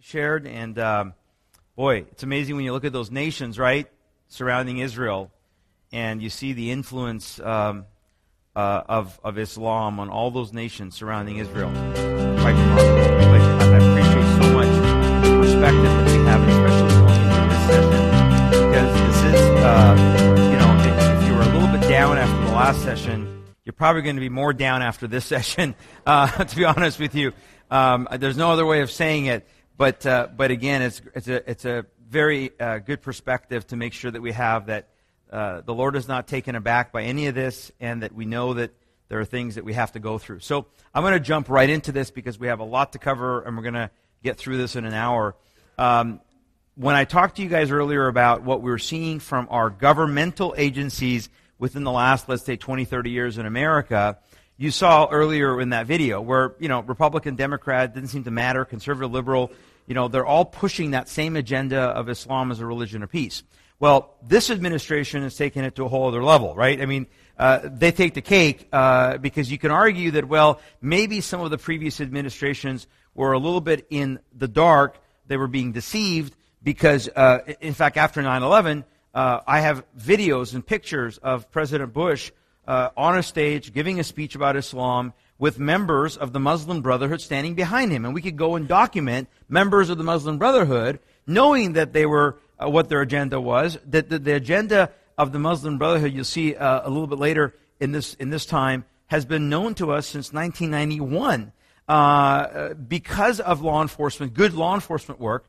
shared, and boy, it's amazing when you look at those nations, right, surrounding Israel, and you see the influence of Islam on all those nations surrounding Israel. Quite remarkable. I appreciate so much the perspective that we have, especially going into this session, because this is, if you were a little bit down after the last session, you're probably going to be more down after this session, to be honest with you. There's no other way of saying it, but again, it's a very good perspective to make sure that we have that the Lord is not taken aback by any of this, and that we know that there are things that we have to go through. So I'm going to jump right into this because we have a lot to cover, and we're going to get through this in an hour. When I talked to you guys earlier about what we were seeing from our governmental agencies within the last, let's say, 20, 30 years in America, you saw earlier in that video where, Republican, Democrat, didn't seem to matter, conservative, liberal, they're all pushing that same agenda of Islam as a religion of peace. Well, this administration has taken it to a whole other level, right? I mean, they take the cake because you can argue that, well, maybe some of the previous administrations were a little bit in the dark. They were being deceived because, in fact, after 9/11, I have videos and pictures of President Bush on a stage giving a speech about Islam with members of the Muslim Brotherhood standing behind him. And we could go and document members of the Muslim Brotherhood knowing that they were what their agenda was. That the agenda of the Muslim Brotherhood, you'll see a little bit later in this time, has been known to us since 1991 because of law enforcement, good law enforcement work.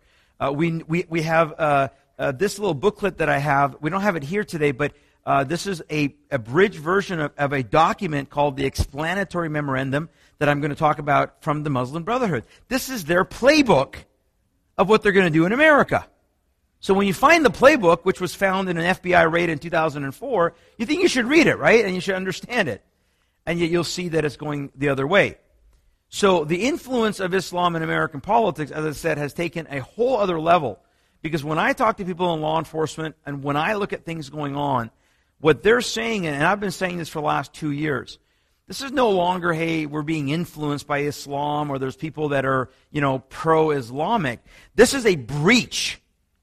We have this little booklet that I have. We don't have it here today, but this is a abridged version of a document called the Explanatory Memorandum that I'm going to talk about from the Muslim Brotherhood. This is their playbook of what they're going to do in America. So when you find the playbook, which was found in an FBI raid in 2004, you think you should read it, right? And you should understand it. And yet you'll see that it's going the other way. So the influence of Islam in American politics, as I said, has taken a whole other level. Because when I talk to people in law enforcement and when I look at things going on, what they're saying, and I've been saying this for the last 2 years, this is no longer, hey, we're being influenced by Islam or there's people that are, pro-Islamic. This is a breach.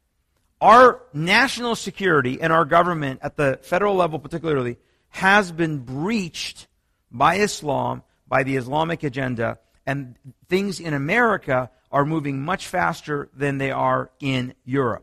Our national security and our government at the federal level particularly has been breached by Islam, by the Islamic agenda, and things in America are moving much faster than they are in Europe.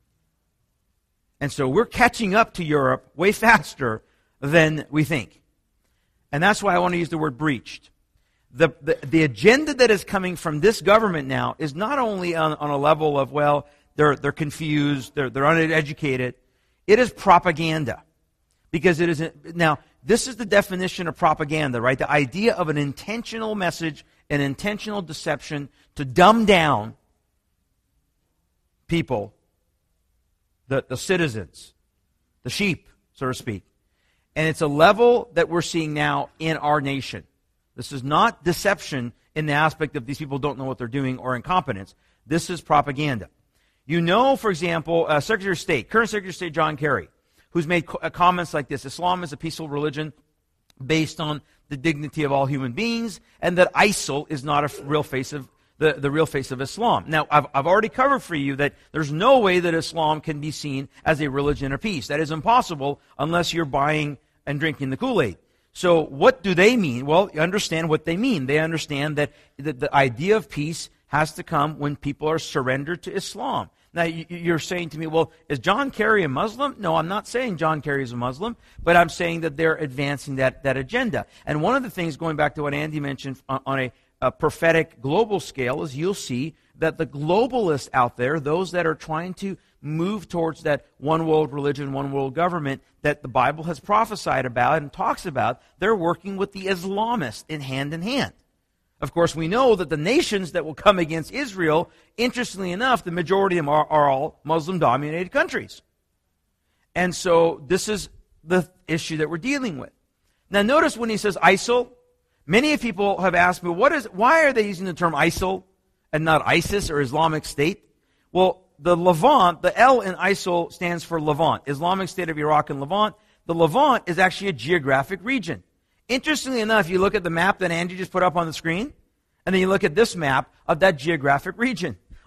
And so we're catching up to Europe way faster than we think. And that's why I want to use the word breached. The agenda that is coming from this government now is not only on a level of, well, they're confused, they're uneducated. It is propaganda. Because it is, now, this is the definition of propaganda, right? The idea of an intentional message, an intentional deception to dumb down people, the citizens, the sheep, so to speak. And it's a level that we're seeing now in our nation. This is not deception in the aspect of these people don't know what they're doing or incompetence. This is propaganda. For example, current Secretary of State John Kerry, who's made comments like this: Islam is a peaceful religion based on the dignity of all human beings, and that ISIL is not a real face of the real face of Islam. Now, I've already covered for you that there's no way that Islam can be seen as a religion of peace. That is impossible unless you're buying and drinking the Kool-Aid. So what do they mean? Well, you understand what they mean. They understand that the idea of peace has to come when people are surrendered to Islam. Now, you're saying to me, well, is John Kerry a Muslim? No, I'm not saying John Kerry is a Muslim, but I'm saying that they're advancing that agenda. And one of the things, going back to what Andy mentioned on a prophetic global scale, is you'll see that the globalists out there, those that are trying to move towards that one world religion, one world government that the Bible has prophesied about and talks about, they're working with the Islamists in hand. Of course, we know that the nations that will come against Israel, interestingly enough, the majority of them are all Muslim-dominated countries. And so this is the issue that we're dealing with. Now notice when he says ISIL, many people have asked me, why are they using the term ISIL and not ISIS or Islamic State? Well, the Levant, the L in ISIL stands for Levant, Islamic State of Iraq and Levant. The Levant is actually a geographic region. Interestingly enough, you look at the map that Andy just put up on the screen, and then you look at this map of that geographic region.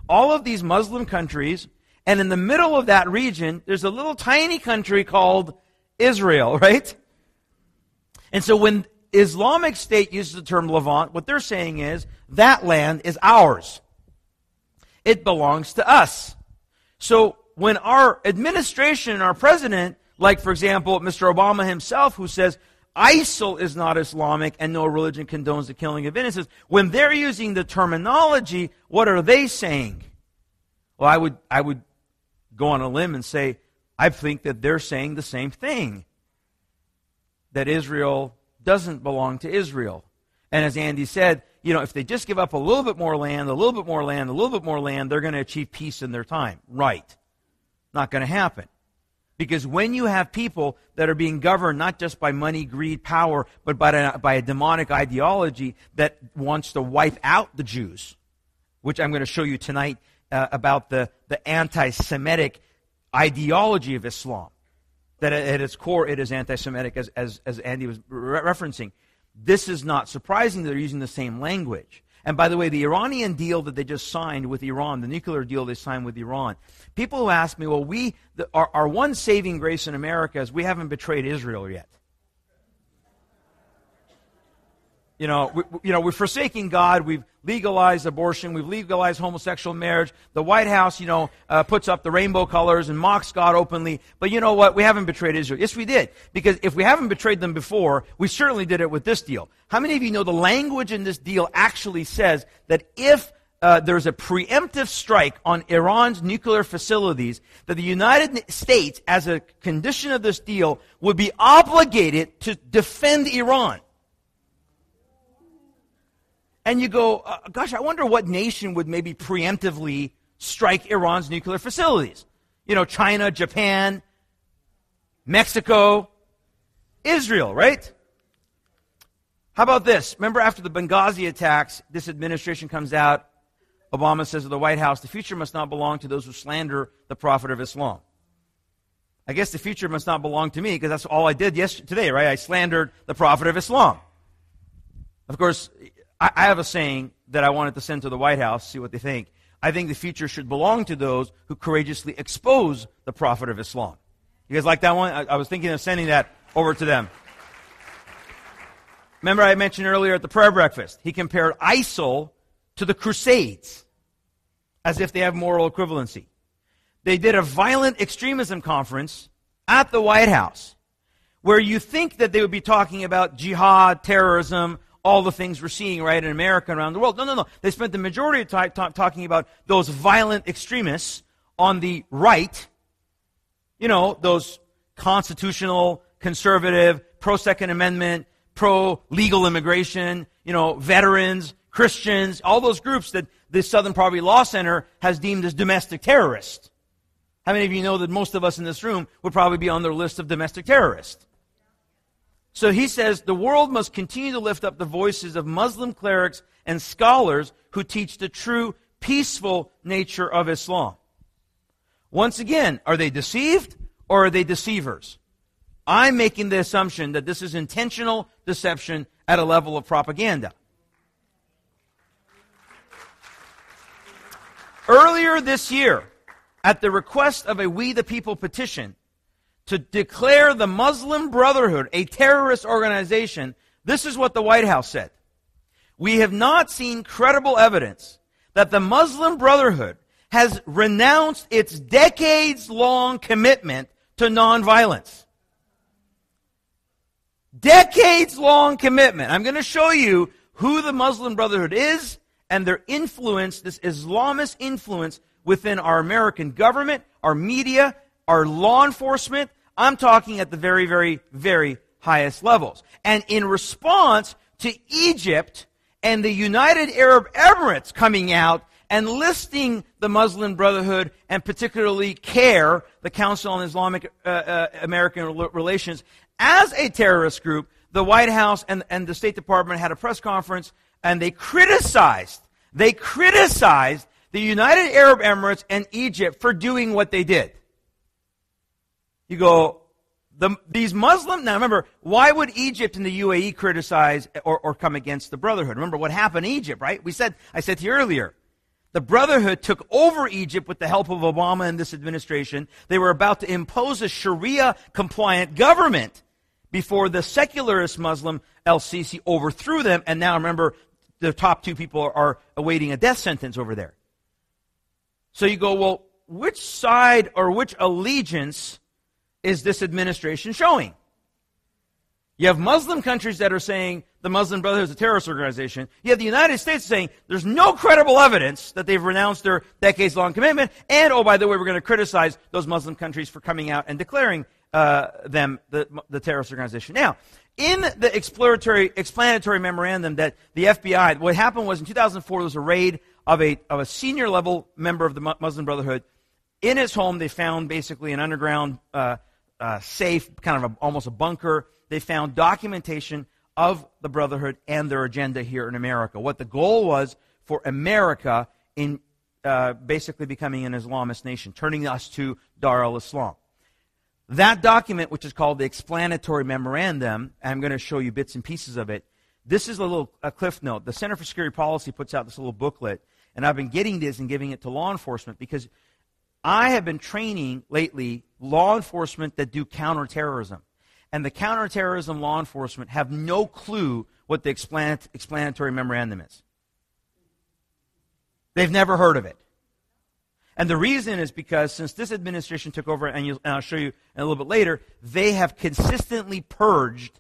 all of these Muslim countries, and in the middle of that region, there's a little tiny country called Israel, right? And so when Islamic State uses the term Levant, what they're saying is, that land is ours. It belongs to us. So when our administration and our president, like for example, Mr. Obama himself, who says ISIL is not Islamic and no religion condones the killing of innocents, when they're using the terminology, what are they saying? Well, I would go on a limb and say, I think that they're saying the same thing. That Israel doesn't belong to Israel. And as Andy said, if they just give up a little bit more land, a little bit more land, a little bit more land, they're going to achieve peace in their time. Right. Not going to happen. Because when you have people that are being governed not just by money, greed, power, but by a demonic ideology that wants to wipe out the Jews, which I'm going to show you tonight about the anti-Semitic ideology of Islam, that at its core it is anti-Semitic, as Andy was referencing. This is not surprising. They're using the same language. And by the way, the Iranian deal that they just signed with Iran, the nuclear deal they signed with Iran, people who ask me, well, our one saving grace in America is we haven't betrayed Israel yet. We're forsaking God. We've legalized abortion. We've legalized homosexual marriage. The White House, puts up the rainbow colors and mocks God openly. But you know what? We haven't betrayed Israel. Yes, we did. Because if we haven't betrayed them before, we certainly did it with this deal. How many of you know the language in this deal actually says that if there's a preemptive strike on Iran's nuclear facilities, that the United States, as a condition of this deal, would be obligated to defend Iran? And you go, gosh, I wonder what nation would maybe preemptively strike Iran's nuclear facilities. China, Japan, Mexico, Israel, right? How about this? Remember after the Benghazi attacks, this administration comes out, Obama says to the White House, the future must not belong to those who slander the Prophet of Islam. I guess the future must not belong to me, because that's all I did today, right? I slandered the Prophet of Islam. Of course, I have a saying that I wanted to send to the White House, see what they think. I think the future should belong to those who courageously expose the Prophet of Islam. You guys like that one? I was thinking of sending that over to them. Remember I mentioned earlier at the prayer breakfast, he compared ISIL to the Crusades, as if they have moral equivalency. They did a violent extremism conference at the White House, where you think that they would be talking about jihad, terrorism, all the things we're seeing right in America and around the world. No. They spent the majority of time talking about those violent extremists on the right, those constitutional, conservative, pro-Second Amendment, pro-legal immigration, veterans, Christians, all those groups that the Southern Poverty Law Center has deemed as domestic terrorists. How many of you know that most of us in this room would probably be on their list of domestic terrorists? So he says, the world must continue to lift up the voices of Muslim clerics and scholars who teach the true, peaceful nature of Islam. Once again, are they deceived or are they deceivers? I'm making the assumption that this is intentional deception at a level of propaganda. Earlier this year, at the request of a We the People petition, to declare the Muslim Brotherhood a terrorist organization, this is what the White House said. We have not seen credible evidence that the Muslim Brotherhood has renounced its decades-long commitment to nonviolence. Decades-long commitment. I'm going to show you who the Muslim Brotherhood is and their influence, this Islamist influence within our American government, our media, our law enforcement. I'm talking at the very, very, very highest levels. And in response to Egypt and the United Arab Emirates coming out and listing the Muslim Brotherhood and particularly CAIR, the Council on Islamic American Relations, as a terrorist group, the White House and the State Department had a press conference and they criticized the United Arab Emirates and Egypt for doing what they did. You go, these Muslims, now remember, why would Egypt and the UAE criticize or come against the Brotherhood? Remember what happened in Egypt, right? I said to you earlier, The Brotherhood took over Egypt with the help of Obama and this administration. They were about to impose a Sharia-compliant government before the secularist Muslim El-Sisi overthrew them. And now remember, the top two people are awaiting a death sentence over there. So you go, well, which side or which allegiance is this administration showing? You have Muslim countries that are saying the Muslim Brotherhood is a terrorist organization. You have the United States saying there's no credible evidence that they've renounced their decades-long commitment. And, oh, by the way, we're going to criticize those Muslim countries for coming out and declaring them the terrorist organization. Now, in the explanatory memorandum that the FBI, what happened was in 2004 there was a raid of a senior-level member of the Muslim Brotherhood. In his home, they found basically an underground safe, kind of almost a bunker. They found documentation of the Brotherhood and their agenda here in America. What the goal was for America in basically becoming an Islamist nation, turning us to Dar al-Islam. That document, which is called the Explanatory Memorandum, and I'm going to show you bits and pieces of it. This is a cliff note. The Center for Security Policy puts out this little booklet, and I've been getting this and giving it to law enforcement because I have been training lately law enforcement that do counterterrorism. And the counterterrorism law enforcement have no clue what the explanatory memorandum is. They've never heard of it. And the reason is because since this administration took over, and I'll show you a little bit later, they have consistently purged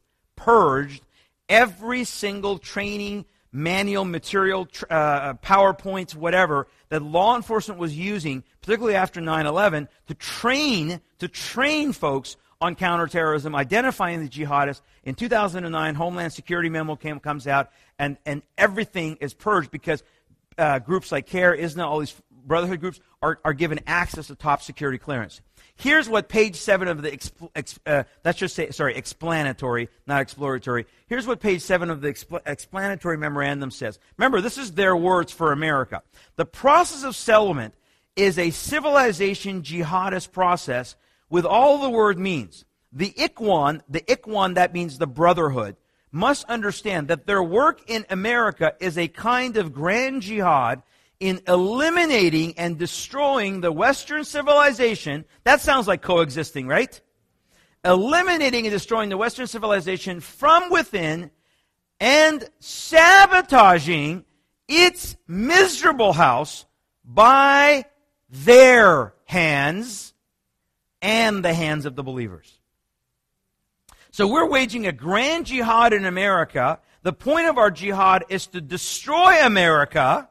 every single training, manual, material, PowerPoints, whatever, that law enforcement was using, particularly after 9/11, to train folks on counterterrorism, identifying the jihadists. In 2009, Homeland Security memo comes out, and everything is purged because groups like CARE, ISNA, all these Brotherhood groups are given access to top security clearance. Here's what page 7 of the, explanatory, not exploratory. Here's what page 7 of the explanatory memorandum says. Remember, this is their words for America. The process of settlement is a civilization jihadist process with all the word means. The Ikhwan, that means the Brotherhood, must understand that their work in America is a kind of grand jihad in eliminating and destroying the Western civilization. That sounds like coexisting, right? Eliminating and destroying the Western civilization from within and sabotaging its miserable house by their hands and the hands of the believers. So we're waging a grand jihad in America. The point of our jihad is to destroy America,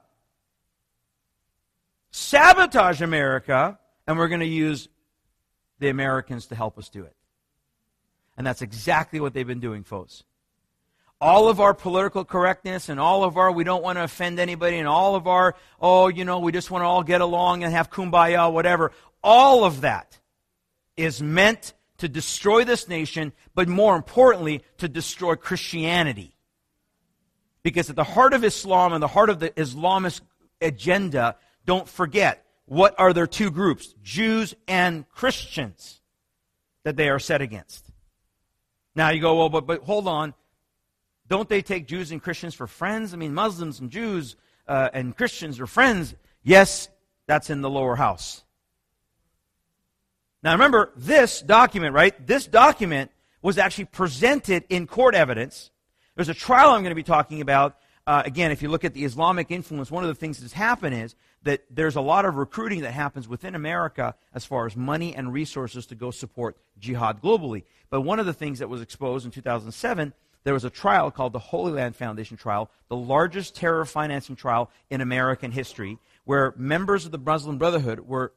sabotage America, and we're going to use the Americans to help us do it. And that's exactly what they've been doing, folks. All of our political correctness and all of our, we don't want to offend anybody, and all of our, we just want to all get along and have kumbaya, whatever. All of that is meant to destroy this nation, but more importantly, to destroy Christianity. Because at the heart of Islam and the heart of the Islamist agenda, don't forget, what are their two groups? Jews and Christians that they are set against. Now you go, well, but hold on. Don't they take Jews and Christians for friends? I mean, Muslims and Jews and Christians are friends. Yes, that's in the lower house. Now remember, this document, right? This document was actually presented in court evidence. There's a trial I'm going to be talking about. Again, if you look at the Islamic influence, one of the things that's happened is that there's a lot of recruiting that happens within America as far as money and resources to go support jihad globally. But one of the things that was exposed in 2007, there was a trial called the Holy Land Foundation trial, the largest terror financing trial in American history, where members of the Muslim Brotherhood were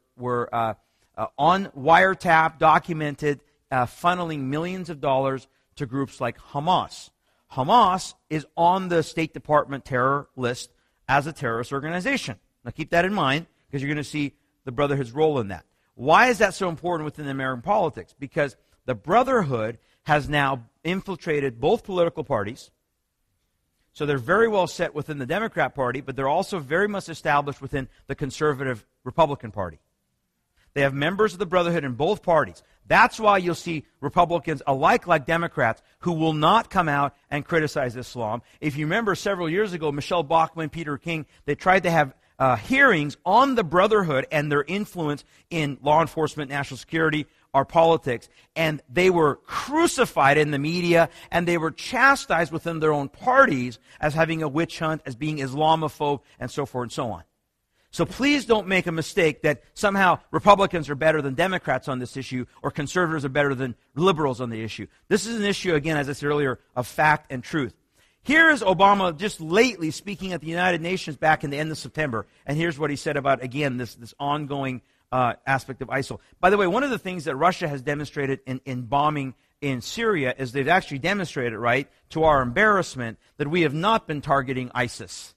on wiretap, documented, funneling millions of dollars to groups like Hamas. Hamas is on the State Department terror list as a terrorist organization. Now keep that in mind, because you're going to see the Brotherhood's role in that. Why is that so important within American politics? Because the Brotherhood has now infiltrated both political parties. So they're very well set within the Democrat Party, but they're also very much established within the conservative Republican Party. They have members of the Brotherhood in both parties. That's why you'll see Republicans alike like Democrats who will not come out and criticize Islam. If you remember several years ago, Michelle Bachmann, Peter King, they tried to have hearings on the Brotherhood and their influence in law enforcement, national security, our politics, and they were crucified in the media, and they were chastised within their own parties as having a witch hunt, as being Islamophobe, and so forth and so on. So please don't make a mistake that somehow Republicans are better than Democrats on this issue, or conservatives are better than liberals on the issue. This is an issue, again, as I said earlier, of fact and truth. Here is Obama just lately speaking at the United Nations back in the end of September, and here's what he said about, again, this ongoing aspect of ISIL. By the way, one of the things that Russia has demonstrated in bombing in Syria is they've actually demonstrated, right, to our embarrassment, that we have not been targeting ISIS.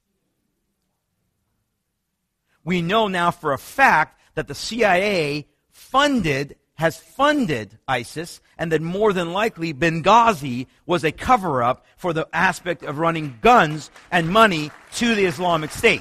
We know now for a fact that the CIA has funded ISIS, and that more than likely Benghazi was a cover-up for the aspect of running guns and money to the Islamic State.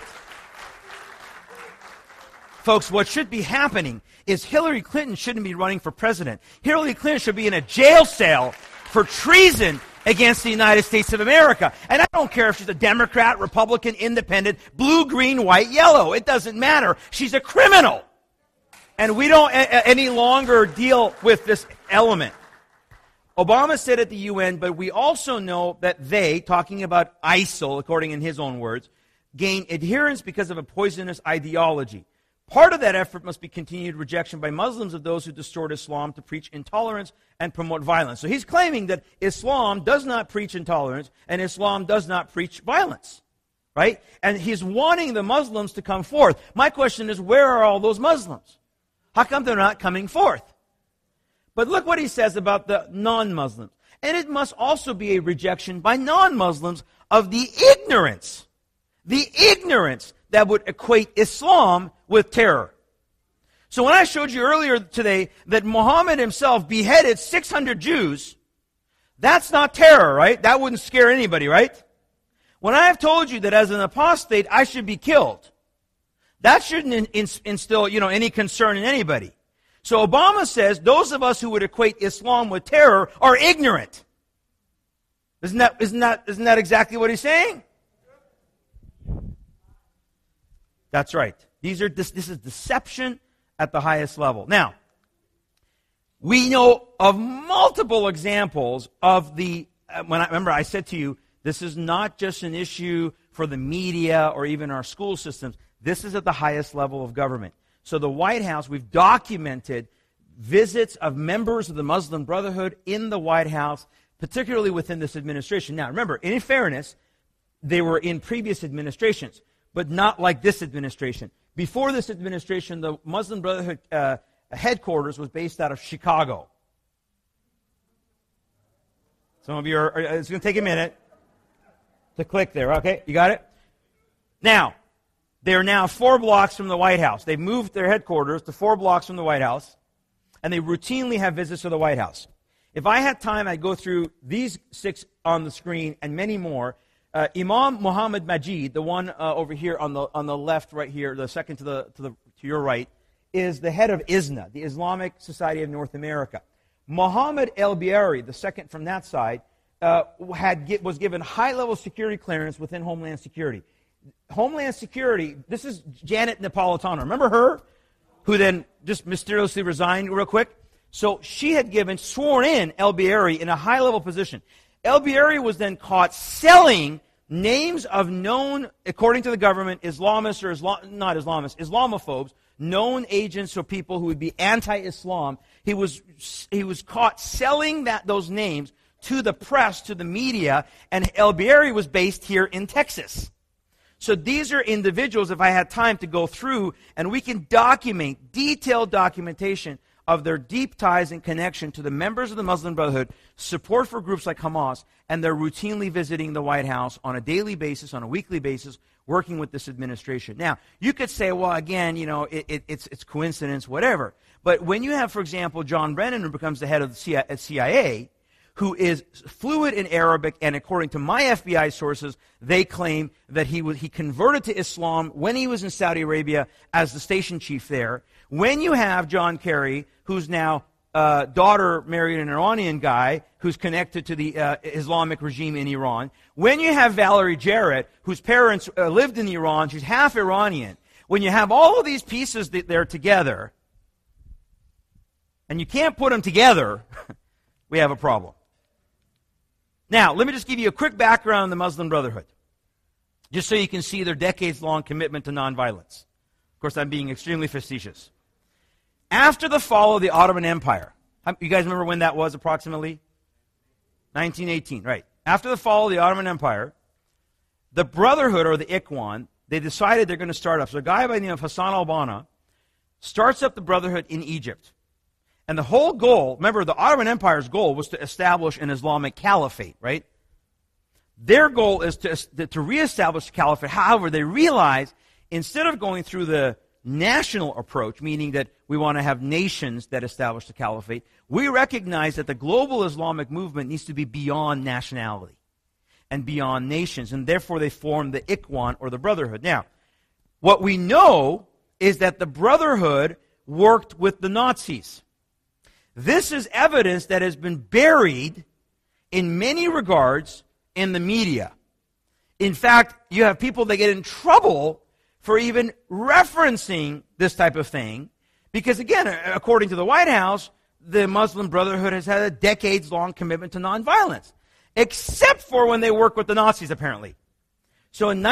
Folks, what should be happening is Hillary Clinton shouldn't be running for president. Hillary Clinton should be in a jail cell for treason against the United States of America. And I don't care if she's a Democrat, Republican, Independent, blue, green, white, yellow. It doesn't matter. She's a criminal. And we don't any longer deal with this element. Obama said at the UN, but we also know that they, talking about ISIL, according in his own words, gain adherence because of a poisonous ideology. Part of that effort must be continued rejection by Muslims of those who distort Islam to preach intolerance and promote violence. So he's claiming that Islam does not preach intolerance and Islam does not preach violence, right? And he's wanting the Muslims to come forth. My question is, where are all those Muslims? How come they're not coming forth? But look what he says about the non-Muslims. And it must also be a rejection by non-Muslims of the ignorance that would equate Islam with terror. So when I showed you earlier today that Muhammad himself beheaded 600 Jews, that's not terror, right? That wouldn't scare anybody, right? When I have told you that as an apostate I should be killed, that shouldn't instill, any concern in anybody. So Obama says those of us who would equate Islam with terror are ignorant. Isn't that exactly what he's saying? That's right. This is deception at the highest level. Now, we know of multiple examples of remember I said to you, this is not just an issue for the media or even our school systems. This is at the highest level of government. So the White House, we've documented visits of members of the Muslim Brotherhood in the White House, particularly within this administration. Now, remember, in fairness, they were in previous administrations, but not like this administration. Before this administration, the Muslim Brotherhood headquarters was based out of Chicago. Some of you it's going to take a minute to click there. Okay, you got it? Now, they're now 4 blocks from the White House. They've moved their headquarters to 4 blocks from the White House, and they routinely have visits to the White House. If I had time, I'd go through these 6 on the screen and many more. Imam Muhammad Majid, the one over here on the left, right here, the second to your right, is the head of ISNA, the Islamic Society of North America. Muhammad El-Biari, the second from that side, was given high-level security clearance within Homeland Security. Homeland Security, this is Janet Napolitano. Remember her? Who then just mysteriously resigned real quick? So she had sworn in El-Biari in a high-level position. El-Biari was then caught selling names of known, according to the government, Islamists or not Islamists, Islamophobes, known agents or people who would be anti-Islam. He was caught selling those names to the press, to the media, and El-Biari was based here in Texas. So these are individuals, if I had time to go through, and we can document, detailed documentation of their deep ties and connection to the members of the Muslim Brotherhood, support for groups like Hamas, and they're routinely visiting the White House on a daily basis, on a weekly basis, working with this administration. Now, you could say, well, again, it's coincidence, whatever. But when you have, for example, John Brennan, who becomes the head of the CIA, who is fluent in Arabic, and according to my FBI sources, they claim that he converted to Islam when he was in Saudi Arabia as the station chief there. When you have John Kerry, whose now daughter married an Iranian guy who's connected to the Islamic regime in Iran. When you have Valerie Jarrett, whose parents lived in Iran, she's half Iranian, When you have all of these pieces that they're together, and you can't put them together, we have a problem. Now, let me just give you a quick background on the Muslim Brotherhood, just so you can see their decades-long commitment to nonviolence. Of course, I'm being extremely facetious. After the fall of the Ottoman Empire, you guys remember when that was approximately? 1918, right. After the fall of the Ottoman Empire, the Brotherhood, or the Ikhwan, they decided they're going to start up. So a guy by the name of Hassan al-Banna starts up the Brotherhood in Egypt. And the whole goal, remember, the Ottoman Empire's goal was to establish an Islamic caliphate, right? Their goal is to reestablish the caliphate. However, they realize instead of going through the national approach, meaning that we want to have nations that establish the caliphate, we recognize that the global Islamic movement needs to be beyond nationality and beyond nations, and therefore they formed the Ikhwan, or the Brotherhood. Now, what we know is that the Brotherhood worked with the Nazis. This is evidence that has been buried in many regards in the media. In fact, you have people that get in trouble for even referencing this type of thing, because again, according to the White House, the Muslim Brotherhood has had a decades-long commitment to nonviolence, except for when they work with the Nazis, apparently. So in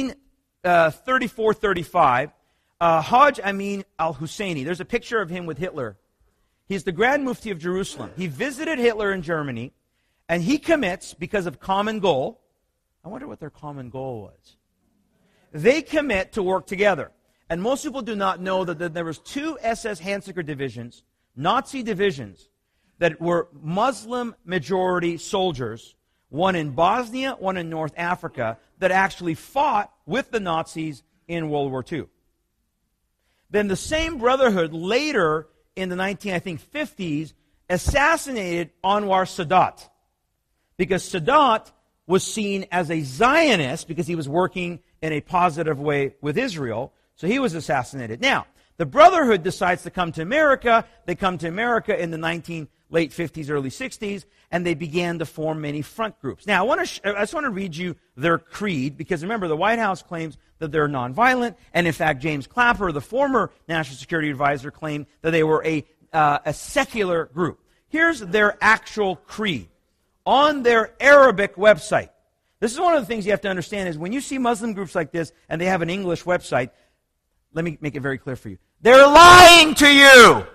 1934-35, Hajj Amin al-Husseini, there's a picture of him with Hitler. He's the Grand Mufti of Jerusalem. He visited Hitler in Germany, and he commits, because of common goal. I wonder what their common goal was. They commit to work together. And most people do not know that there was two SS Handsicker divisions, Nazi divisions, that were Muslim majority soldiers, one in Bosnia, one in North Africa, that actually fought with the Nazis in World War II. Then the same Brotherhood later in the 50s assassinated Anwar Sadat, because Sadat was seen as a Zionist because he was working in a positive way with Israel, so he was assassinated. Now, the Brotherhood decides to come to America. They come to America in the late 50s, early 60s, and they began to form many front groups. Now, I just want to read you their creed, because remember, the White House claims that they're nonviolent, and in fact, James Clapper, the former National Security Advisor, claimed that they were a secular group. Here's their actual creed on their Arabic website. This is one of the things you have to understand is when you see Muslim groups like this and they have an English website, let me make it very clear for you. They're lying to you.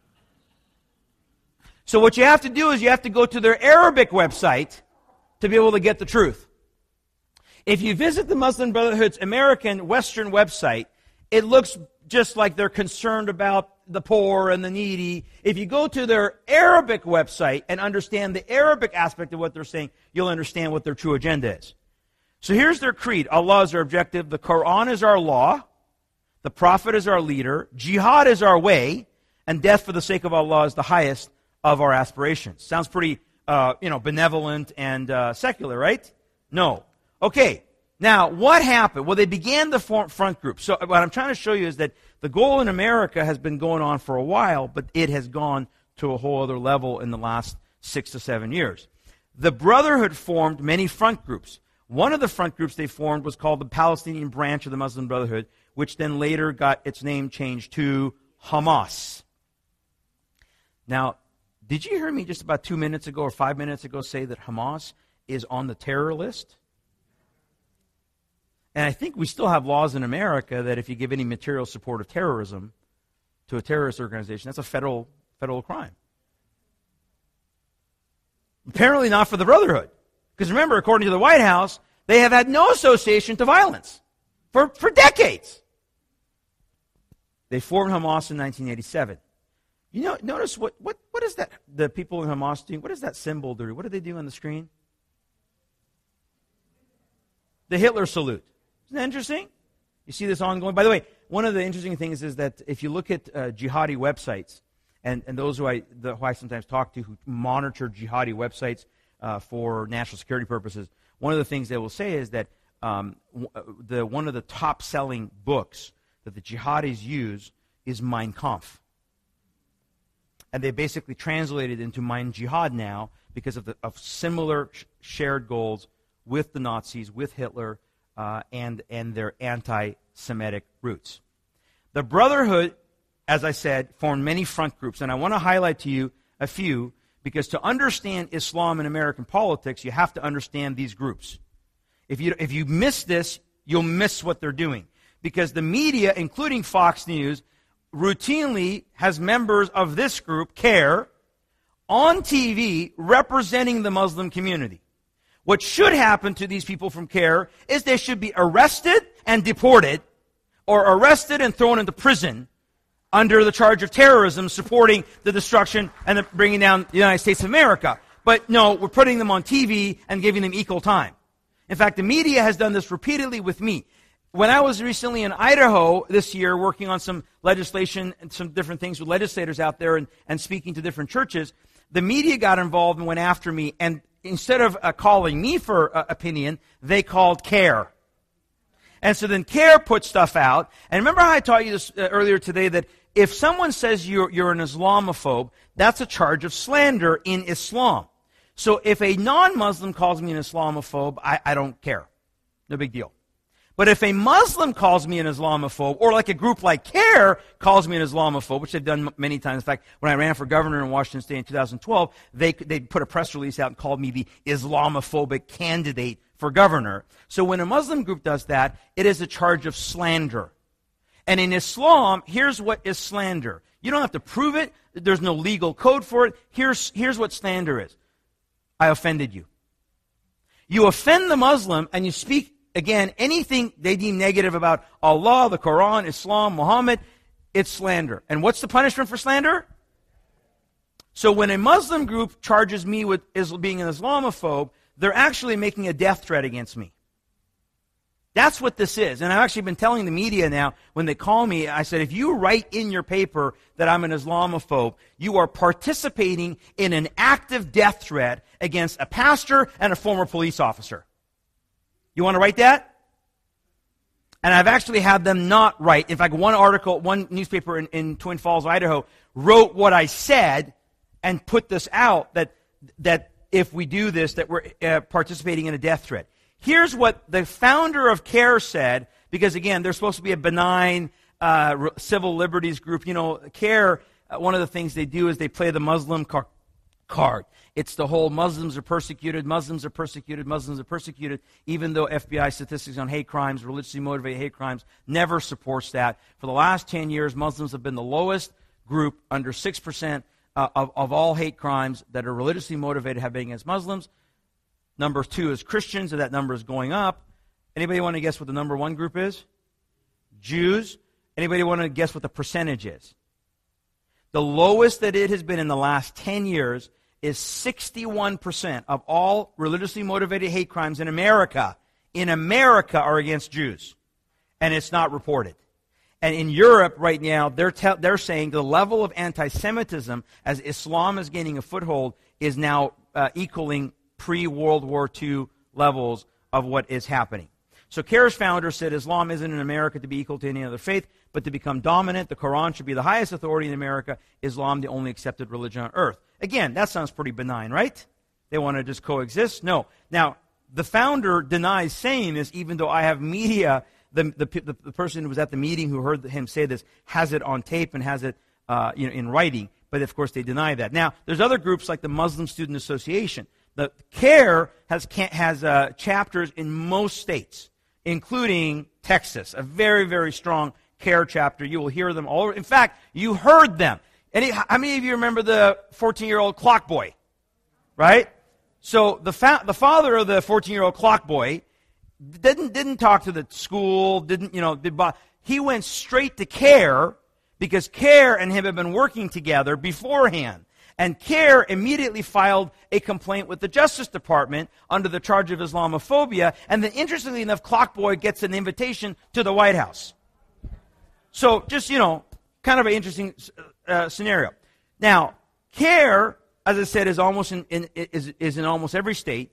So what you have to do is you have to go to their Arabic website to be able to get the truth. If you visit the Muslim Brotherhood's American Western website, it looks just like they're concerned about the poor and the needy. If you go to their Arabic website and understand the Arabic aspect of what they're saying, you'll understand what their true agenda is. So here's their creed. Allah is our objective. The Quran is our law. The Prophet is our leader. Jihad is our way. And death for the sake of Allah is the highest of our aspirations. Sounds pretty, benevolent and secular, right? No. Okay. Now, what happened? Well, they began to form front groups. So what I'm trying to show you is that the goal in America has been going on for a while, but it has gone to a whole other level in the last 6 to 7 years. The Brotherhood formed many front groups. One of the front groups they formed was called the Palestinian branch of the Muslim Brotherhood, which then later got its name changed to Hamas. Now, did you hear me just about 2 minutes ago or 5 minutes ago say that Hamas is on the terror list? And I think we still have laws in America that if you give any material support of terrorism to a terrorist organization, that's a federal crime. Apparently not for the Brotherhood. Because remember, according to the White House, they have had no association to violence for decades. They formed Hamas in 1987. You know, notice what is that? The people in Hamas doing? What does that symbol do? What do they do on the screen? The Hitler salute. Isn't that interesting? You see this ongoing. By the way, one of the interesting things is that if you look at jihadi websites, and those who I sometimes talk to who monitor jihadi websites for national security purposes, one of the things they will say is that one of the top-selling books that the jihadis use is Mein Kampf. And they basically translated into Mein Jihad now because of similar shared goals with the Nazis, with Hitler, and their anti-Semitic roots. The Brotherhood, as I said, formed many front groups, and I want to highlight to you a few, because to understand Islam in American politics, you have to understand these groups. If you miss this, you'll miss what they're doing. Because the media, including Fox News, routinely has members of this group, CARE, on TV representing the Muslim community. What should happen to these people from CARE is they should be arrested and deported, or arrested and thrown into prison under the charge of terrorism, supporting the destruction and the bringing down the United States of America. But no, we're putting them on TV and giving them equal time. In fact, the media has done this repeatedly with me. When I was recently in Idaho this year working on some legislation and some different things with legislators out there and speaking to different churches, the media got involved and went after me, and instead of calling me for opinion, they called CARE. And so then CARE put stuff out. And remember how I taught you this earlier today, that if someone says you're an Islamophobe, that's a charge of slander in Islam. So if a non-Muslim calls me an Islamophobe, I don't care. No big deal. But if a Muslim calls me an Islamophobe, or like a group like CARE calls me an Islamophobe, which they've done many times. In fact, when I ran for governor in Washington State in 2012, they put a press release out and called me the Islamophobic candidate for governor. So when a Muslim group does that, it is a charge of slander. And in Islam, here's what is slander. You don't have to prove it. There's no legal code for it. Here's what slander is. I offended you. You offend the Muslim and you speak, again, anything they deem negative about Allah, the Quran, Islam, Muhammad, it's slander. And what's the punishment for slander? So when a Muslim group charges me with being an Islamophobe, they're actually making a death threat against me. That's what this is. And I've actually been telling the media now, when they call me, I said, if you write in your paper that I'm an Islamophobe, you are participating in an active death threat against a pastor and a former police officer. You want to write that? And I've actually had them not write. In fact, one newspaper in Twin Falls, Idaho, wrote what I said and put this out, that if we do this, that we're participating in a death threat. Here's what the founder of CARE said, because again, they're supposed to be a benign civil liberties group. You know, CARE, one of the things they do is they play the Muslim card. It's the whole Muslims are persecuted, Muslims are persecuted, Muslims are persecuted, even though FBI statistics on hate crimes, religiously motivated hate crimes, never supports that. For the last 10 years, Muslims have been the lowest group, under 6% of all hate crimes that are religiously motivated have been against Muslims. Number 2 is Christians, and that number is going up. Anybody want to guess what the number 1 group is? Jews. Anybody want to guess what the percentage is? The lowest that it has been in the last 10 years is 61% of all religiously motivated hate crimes in America are against Jews. And it's not reported. And in Europe right now, they're saying the level of anti-Semitism as Islam is gaining a foothold is now equaling pre-World War II levels of what is happening. So CARE's founder said Islam isn't in America to be equal to any other faith, but to become dominant. The Quran should be the highest authority in America. Islam the only accepted religion on earth. Again, that sounds pretty benign, right? They want to just coexist? No. Now, the founder denies saying this, even though I have media. The person who was at the meeting who heard him say this has it on tape and has it in writing. But of course, they deny that. Now, there's other groups like the Muslim Student Association. The CARE has chapters in most states, including Texas, a very, very strong CARE chapter. You will hear them all over. In fact, you heard them. How many of you remember the 14-year-old clock boy? Right? So the father of the 14-year-old clock boy didn't talk to the school, he went straight to CARE, because CARE and him have been working together beforehand. And CARE immediately filed a complaint with the Justice Department under the charge of Islamophobia. And then, interestingly enough, Clockboy gets an invitation to the White House. So, just, kind of an interesting scenario. Now, CARE, as I said, is almost in almost every state.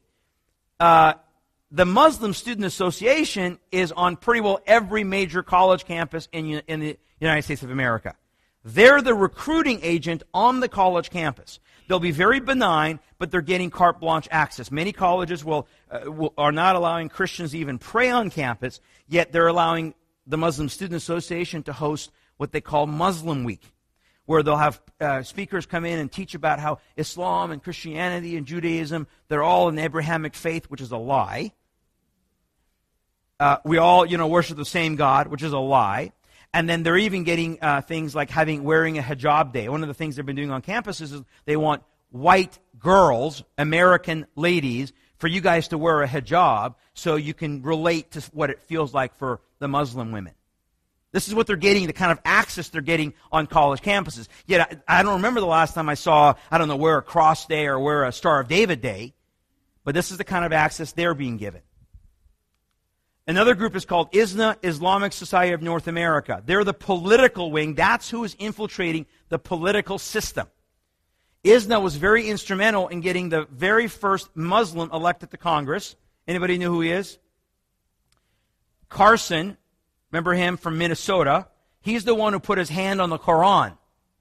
The Muslim Student Association is on pretty well every major college campus in the United States of America. They're the recruiting agent on the college campus. They'll be very benign, but they're getting carte blanche access. Many colleges are not allowing Christians to even pray on campus, yet they're allowing the Muslim Student Association to host what they call Muslim Week, where they'll have speakers come in and teach about how Islam and Christianity and Judaism, they're all an Abrahamic faith, which is a lie. We all, worship the same God, which is a lie. And then they're even getting things like wearing a hijab day. One of the things they've been doing on campuses is they want white girls, American ladies, for you guys to wear a hijab so you can relate to what it feels like for the Muslim women. This is what they're getting, the kind of access they're getting on college campuses. Yet I don't remember the last time I saw, wear a cross day or wear a Star of David day, but this is the kind of access they're being given. Another group is called ISNA, Islamic Society of North America. They're the political wing. That's who is infiltrating the political system. ISNA was very instrumental in getting the very first Muslim elected to Congress. Anybody know who he is? Carson, remember him from Minnesota? He's the one who put his hand on the Quran.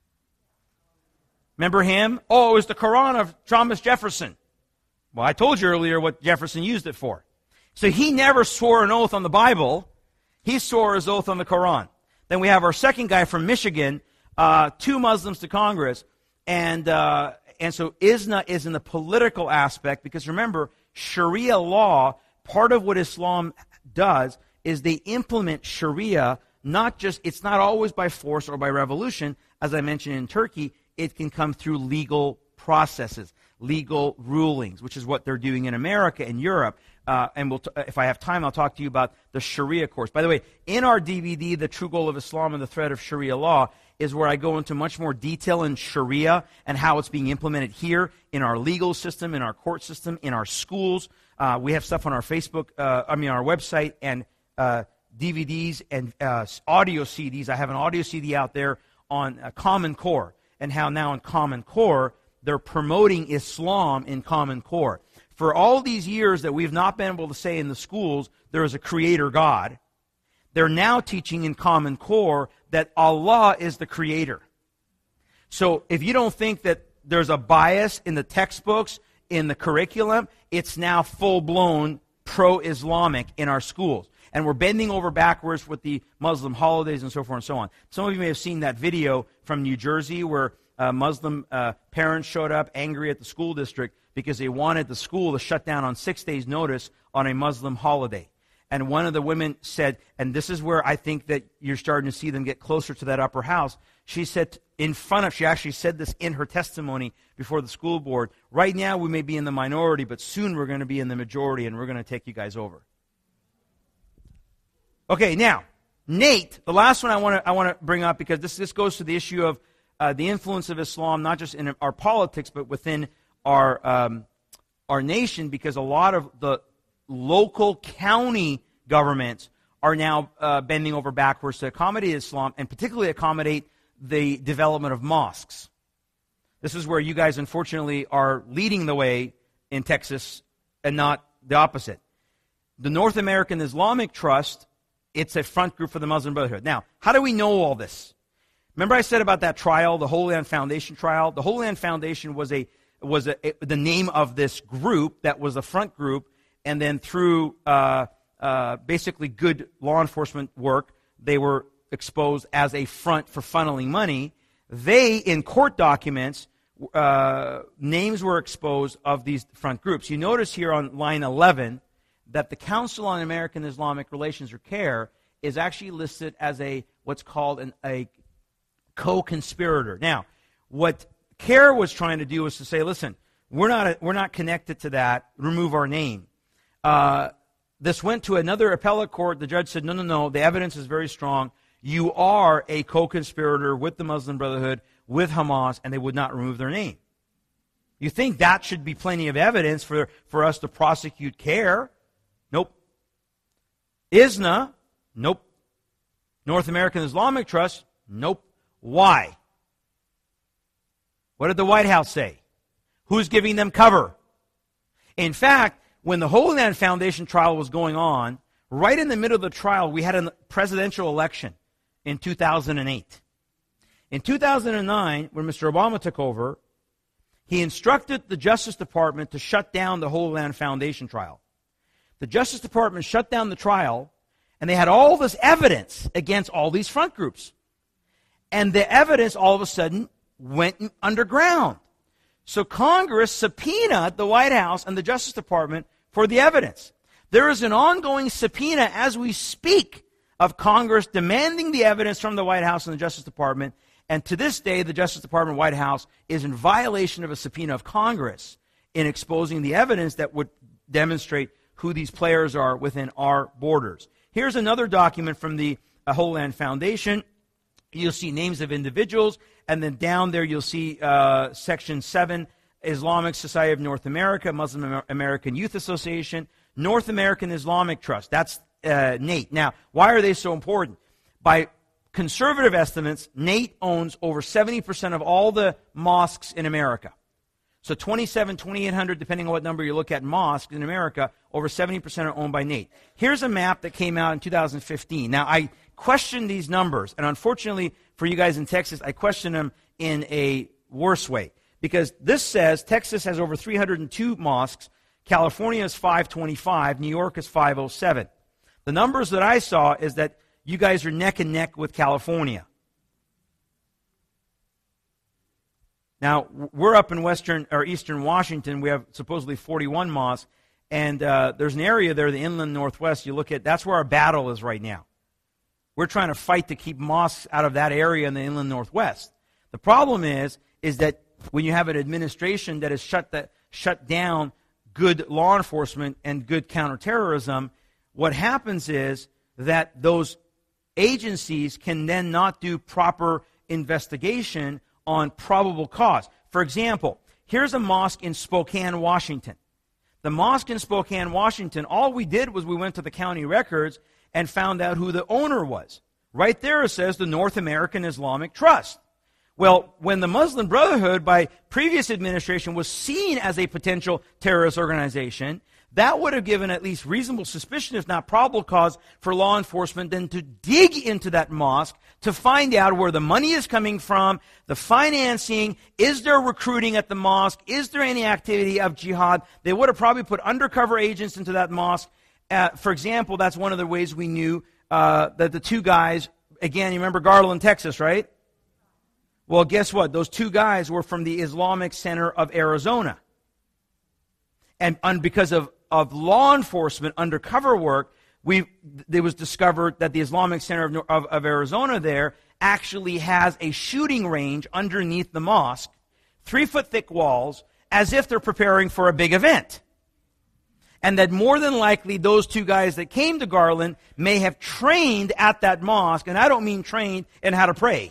Remember him? Oh, it was the Quran of Thomas Jefferson. Well, I told you earlier what Jefferson used it for. So he never swore an oath on the Bible. He swore his oath on the Quran. Then we have our second guy from Michigan, 2 Muslims to Congress. And so ISNA is in the political aspect, because remember, Sharia law, part of what Islam does is they implement Sharia, it's not always by force or by revolution. As I mentioned in Turkey, it can come through legal processes, legal rulings, which is what they're doing in America and Europe. And if I have time, I'll talk to you about the Sharia course. By the way, in our DVD, The True Goal of Islam and the Threat of Sharia Law, is where I go into much more detail in Sharia and how it's being implemented here in our legal system, in our court system, in our schools. We have stuff on our our website, and DVDs and audio CDs. I have an audio CD out there on Common Core, and how now in Common Core, they're promoting Islam in Common Core. For all these years that we've not been able to say in the schools there is a creator God, they're now teaching in Common Core that Allah is the creator. So if you don't think that there's a bias in the textbooks, in the curriculum, it's now full-blown pro-Islamic in our schools. And we're bending over backwards with the Muslim holidays and so forth and so on. Some of you may have seen that video from New Jersey where Muslim parents showed up angry at the school district because they wanted the school to shut down on 6 days' notice on a Muslim holiday. And one of the women said, and this is where I think that you're starting to see them get closer to that upper house, she said she actually said this in her testimony before the school board, right now we may be in the minority, but soon we're going to be in the majority and we're going to take you guys over. Okay, now, Nate, the last one I want to bring up, because this goes to the issue of the influence of Islam, not just in our politics, but within our nation, because a lot of the local county governments are now bending over backwards to accommodate Islam, and particularly accommodate the development of mosques. This is where you guys, unfortunately, are leading the way in Texas and not the opposite. The North American Islamic Trust, it's a front group for the Muslim Brotherhood. Now, how do we know all this? Remember I said about that trial, the Holy Land Foundation trial? The Holy Land Foundation was the name of this group that was a front group, and then through basically good law enforcement work, they were exposed as a front for funneling money. They, in court documents, names were exposed of these front groups. You notice here on line 11 that the Council on American Islamic Relations, or CAIR, is actually listed as what's called a co-conspirator. Now, what CAIR was trying to do was to say, listen, we're not connected to that. Remove our name. This went to another appellate court. The judge said, no, the evidence is very strong. You are a co-conspirator with the Muslim Brotherhood, with Hamas, and they would not remove their name. You think that should be plenty of evidence for us to prosecute CAIR? Nope. ISNA? Nope. North American Islamic Trust? Nope. Why? What did the White House say? Who's giving them cover? In fact, when the Holy Land Foundation trial was going on, right in the middle of the trial, we had a presidential election in 2008. In 2009, when Mr. Obama took over, he instructed the Justice Department to shut down the Holy Land Foundation trial. The Justice Department shut down the trial, and they had all this evidence against all these front groups. And the evidence all of a sudden went underground. So Congress subpoenaed the White House and the Justice Department for the evidence. There is an ongoing subpoena as we speak of Congress demanding the evidence from the White House and the Justice Department. And to this day, the Justice Department and White House is in violation of a subpoena of Congress in exposing the evidence that would demonstrate who these players are within our borders. Here's another document from the Holy Land Foundation. You'll see names of individuals, and then down there you'll see Section 7, Islamic Society of North America, Muslim American Youth Association, North American Islamic Trust. That's NATE. Now, why are they so important? By conservative estimates, NATE owns over 70% of all the mosques in America. So 2,800, depending on what number you look at, mosques in America, over 70% are owned by NATE. Here's a map that came out in 2015. Now, I question these numbers, and unfortunately for you guys in Texas, I question them in a worse way. Because this says Texas has over 302 mosques, California is 525, New York is 507. The numbers that I saw is that you guys are neck and neck with California. Now, we're up in eastern Washington. We have supposedly 41 mosques, and there's an area there, the inland northwest, you look at, that's where our battle is right now. We're trying to fight to keep mosques out of that area in the inland northwest. The problem is that when you have an administration that has shut down good law enforcement and good counterterrorism, what happens is that those agencies can then not do proper investigation on probable cause. For example, here's a mosque in Spokane, Washington. The mosque in Spokane, Washington, all we did was we went to the county records and found out who the owner was. Right there it says the North American Islamic Trust. Well, when the Muslim Brotherhood by previous administration was seen as a potential terrorist organization, that would have given at least reasonable suspicion, if not probable cause, for law enforcement then to dig into that mosque to find out where the money is coming from, the financing, is there recruiting at the mosque, is there any activity of jihad. They would have probably put undercover agents into that mosque. For example, that's one of the ways we knew that the two guys, again, you remember Garland, Texas, right? Well, guess what? Those two guys were from the Islamic Center of Arizona. And because of law enforcement undercover work, it was discovered that the Islamic Center of Arizona there actually has a shooting range underneath the mosque, 3-foot thick walls, as if they're preparing for a big event. And that more than likely those two guys that came to Garland may have trained at that mosque, and I don't mean trained in how to pray.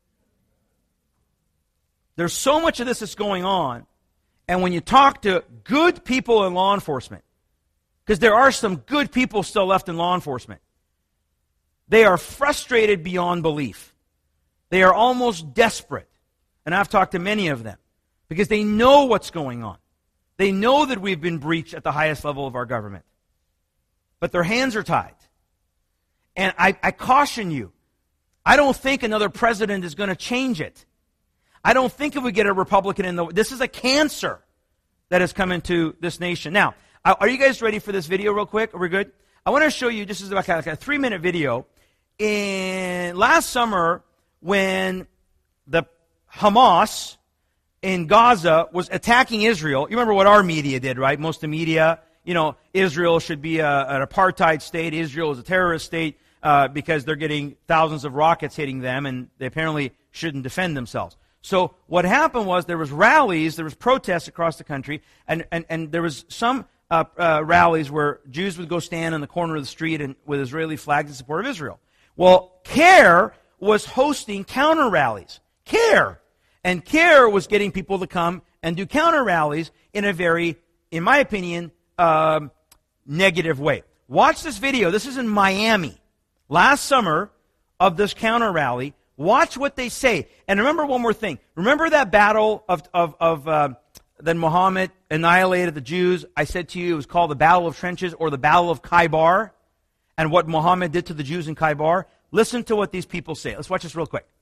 There's so much of this that's going on, and when you talk to good people in law enforcement, because there are some good people still left in law enforcement, they are frustrated beyond belief. They are almost desperate. And I've talked to many of them because they know what's going on. They know that we've been breached at the highest level of our government. But their hands are tied. And I caution you, I don't think another president is going to change it. I don't think if we get a Republican this is a cancer that has come into this nation. Now, are you guys ready for this video real quick? Are we good? I want to show you, this is like a 3-minute video. In last summer, when the Hamas in Gaza was attacking Israel, you remember what our media did, right? Most of the media, Israel should be an apartheid state. Israel is a terrorist state because they're getting thousands of rockets hitting them, and they apparently shouldn't defend themselves. So what happened was there was rallies, there was protests across the country, and there was some rallies where Jews would go stand on the corner of the street and with Israeli flags in support of Israel. Well, CARE was hosting counter rallies. CARE. And CARE was getting people to come and do counter rallies in a very, in my opinion, negative way. Watch this video. This is in Miami. Last summer of this counter rally. Watch what they say. And remember one more thing. Remember that battle that Muhammad annihilated the Jews? I said to you it was called the Battle of Trenches or the Battle of Khaybar. And what Muhammad did to the Jews in Khaybar. Listen to what these people say. Let's watch this real quick.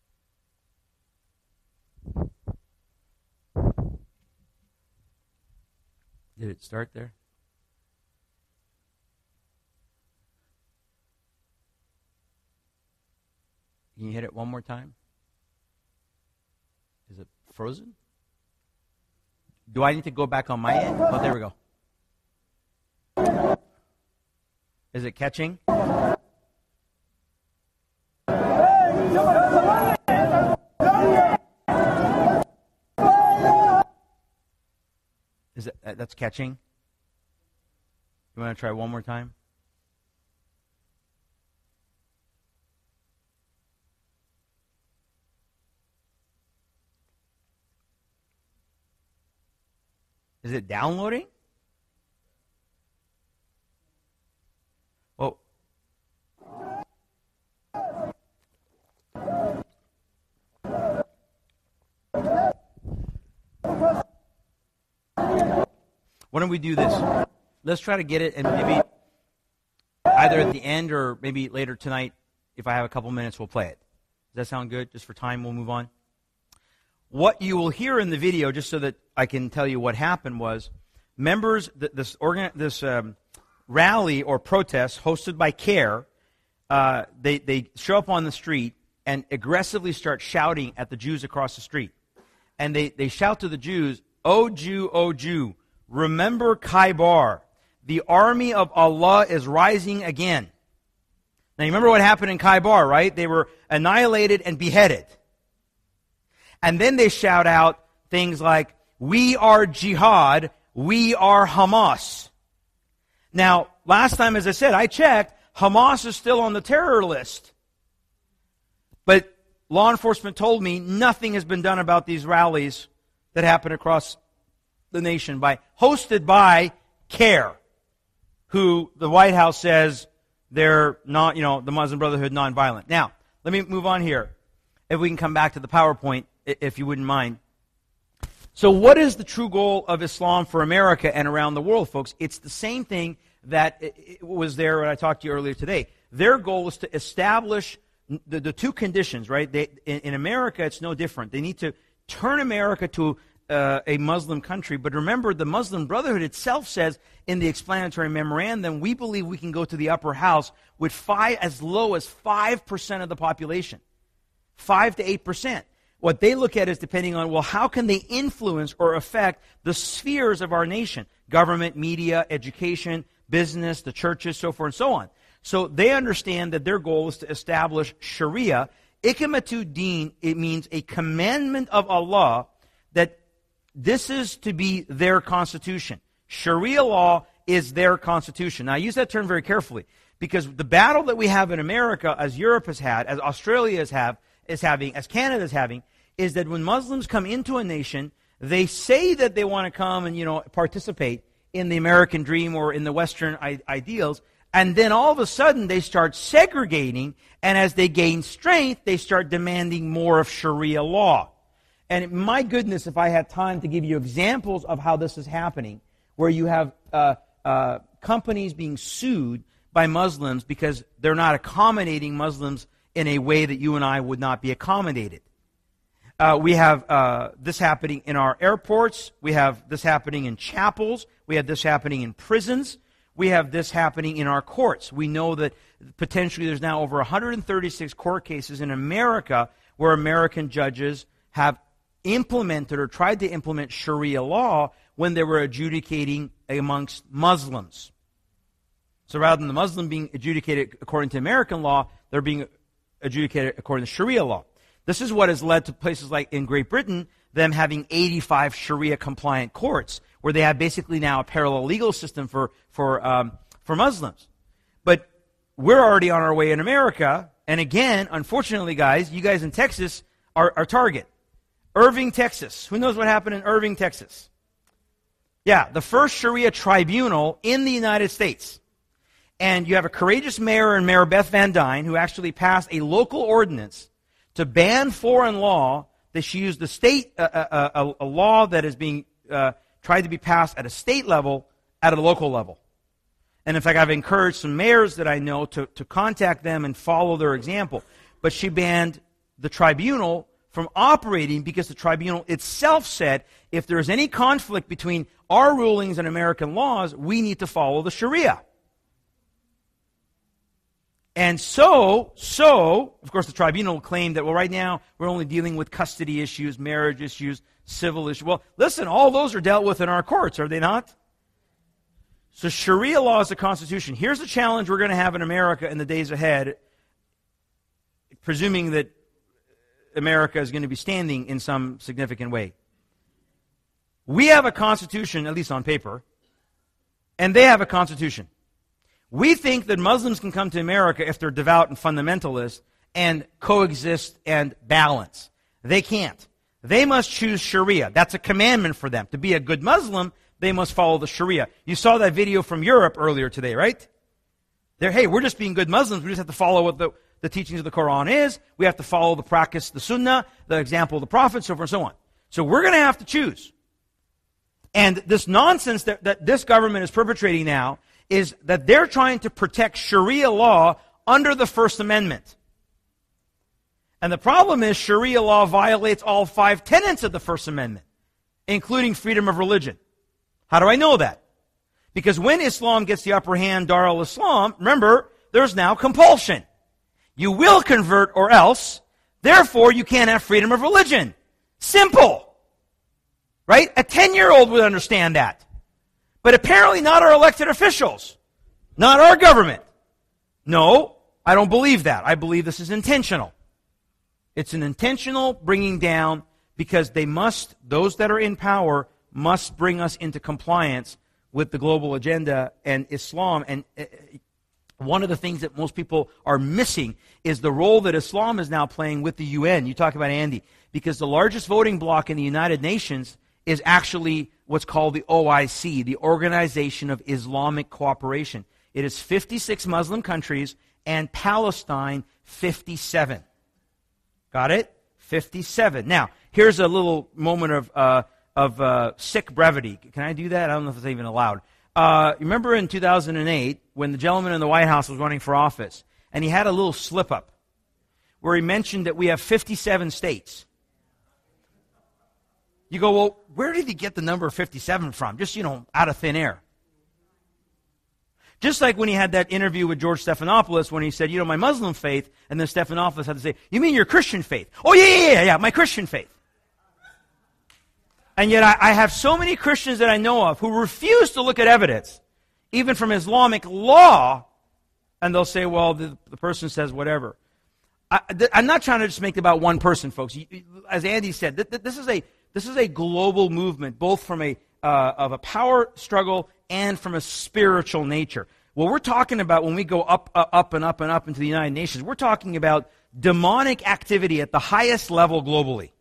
Did it start there? Can you hit it one more time? Is it frozen? Do I need to go back on my end? Oh, there we go. Is it catching? Is it that's catching? You want to try one more time? Is it downloading? Oh. Why don't we do this? Let's try to get it, and maybe either at the end or maybe later tonight, if I have a couple minutes, we'll play it. Does that sound good? Just for time, we'll move on. What you will hear in the video, just so that I can tell you what happened, was members, this rally or protest hosted by CARE, they show up on the street and aggressively start shouting at the Jews across the street. And they shout to the Jews, O Jew, remember Khaybar. The army of Allah is rising again. Now, you remember what happened in Khaybar, right? They were annihilated and beheaded. And then they shout out things like, we are jihad, we are Hamas. Now, last time, as I said, I checked, Hamas is still on the terror list. But law enforcement told me nothing has been done about these rallies that happen across the nation hosted by CARE, who the White House says they're not, the Muslim Brotherhood nonviolent. Now, let me move on here. If we can come back to the PowerPoint, if you wouldn't mind. So what is the true goal of Islam for America and around the world, folks? It's the same thing that was there when I talked to you earlier today. Their goal is to establish the two conditions, right? In America, it's no different. They need to turn America to a Muslim country. But remember, the Muslim Brotherhood itself says in the explanatory memorandum, we believe we can go to the upper house with as low as 5% of the population. 5 to 8%. What they look at is depending on, well, how can they influence or affect the spheres of our nation? Government, media, education, business, the churches, so forth and so on. So they understand that their goal is to establish Sharia. Iqamatu Deen, it means a commandment of Allah that this is to be their constitution. Sharia law is their constitution. Now, I use that term very carefully because the battle that we have in America, as Europe has had, as Australia is having, as Canada is having, is that when Muslims come into a nation, they say that they want to come and, participate in the American dream or in the Western ideals, and then all of a sudden they start segregating, and as they gain strength, they start demanding more of Sharia law. And my goodness, if I had time to give you examples of how this is happening, where you have companies being sued by Muslims because they're not accommodating Muslims in a way that you and I would not be accommodated. We have this happening in our airports. We have this happening in chapels. We have this happening in prisons. We have this happening in our courts. We know that potentially there's now over 136 court cases in America where American judges have implemented or tried to implement Sharia law when they were adjudicating amongst Muslims. So rather than the Muslim being adjudicated according to American law, they're being adjudicated according to Sharia law. This is what has led to places like in Great Britain, them having 85 Sharia-compliant courts, where they have basically now a parallel legal system for Muslims. But we're already on our way in America, and again, unfortunately, guys, you guys in Texas are our target. Irving, Texas. Who knows what happened in Irving, Texas? Yeah, the first Sharia tribunal in the United States. And you have a courageous mayor and Mayor Beth Van Dyne who actually passed a local ordinance to ban foreign law, that she used the state, a law that is being tried to be passed at a state level, at a local level. And in fact, I've encouraged some mayors that I know to contact them and follow their example. But she banned the tribunal from operating because the tribunal itself said, if there is any conflict between our rulings and American laws, we need to follow the Sharia. And so, of course, the tribunal claimed that, well, right now, we're only dealing with custody issues, marriage issues, civil issues. Well, listen, all those are dealt with in our courts, are they not? So Sharia law is the Constitution. Here's the challenge we're going to have in America in the days ahead, presuming that America is going to be standing in some significant way. We have a Constitution, at least on paper, and they have a Constitution. We think that Muslims can come to America if they're devout and fundamentalist and coexist and balance. They can't. They must choose Sharia. That's a commandment for them. To be a good Muslim, they must follow the Sharia. You saw that video from Europe earlier today, right? Hey, we're just being good Muslims. We just have to follow what the teachings of the Quran is. We have to follow the practice, the Sunnah, the example of the Prophet, so forth and so on. So we're going to have to choose. And this nonsense that this government is perpetrating now is that they're trying to protect Sharia law under the First Amendment. And the problem is Sharia law violates all 5 tenets of the First Amendment, including freedom of religion. How do I know that? Because when Islam gets the upper hand, Dar al-Islam, remember, there's now compulsion. You will convert or else, therefore you can't have freedom of religion. Simple. Right? A 10-year-old would understand that. But apparently not our elected officials. Not our government. No, I don't believe that. I believe this is intentional. It's an intentional bringing down because those that are in power must bring us into compliance with the global agenda and Islam. And one of the things that most people are missing is the role that Islam is now playing with the UN. You talk about Andy. Because the largest voting bloc in the United Nations is actually what's called the OIC, the Organization of Islamic Cooperation. It is 56 Muslim countries and Palestine 57. Got it? 57. Now, here's a little moment of sick brevity. Can I do that? I don't know if it's even allowed. Remember in 2008 when the gentleman in the White House was running for office and he had a little slip-up where he mentioned that we have 57 states. You go, well, where did he get the number 57 from? Just, out of thin air. Just like when he had that interview with George Stephanopoulos when he said, my Muslim faith, and then Stephanopoulos had to say, you mean your Christian faith? Oh, yeah, my Christian faith. And yet I have so many Christians that I know of who refuse to look at evidence, even from Islamic law, and they'll say, well, the person says whatever. I'm not trying to just make it about one person, folks. As Andy said, this is a global movement, both from of a power struggle and from a spiritual nature. What we're talking about when we go up and up and up into the United Nations, we're talking about demonic activity at the highest level globally.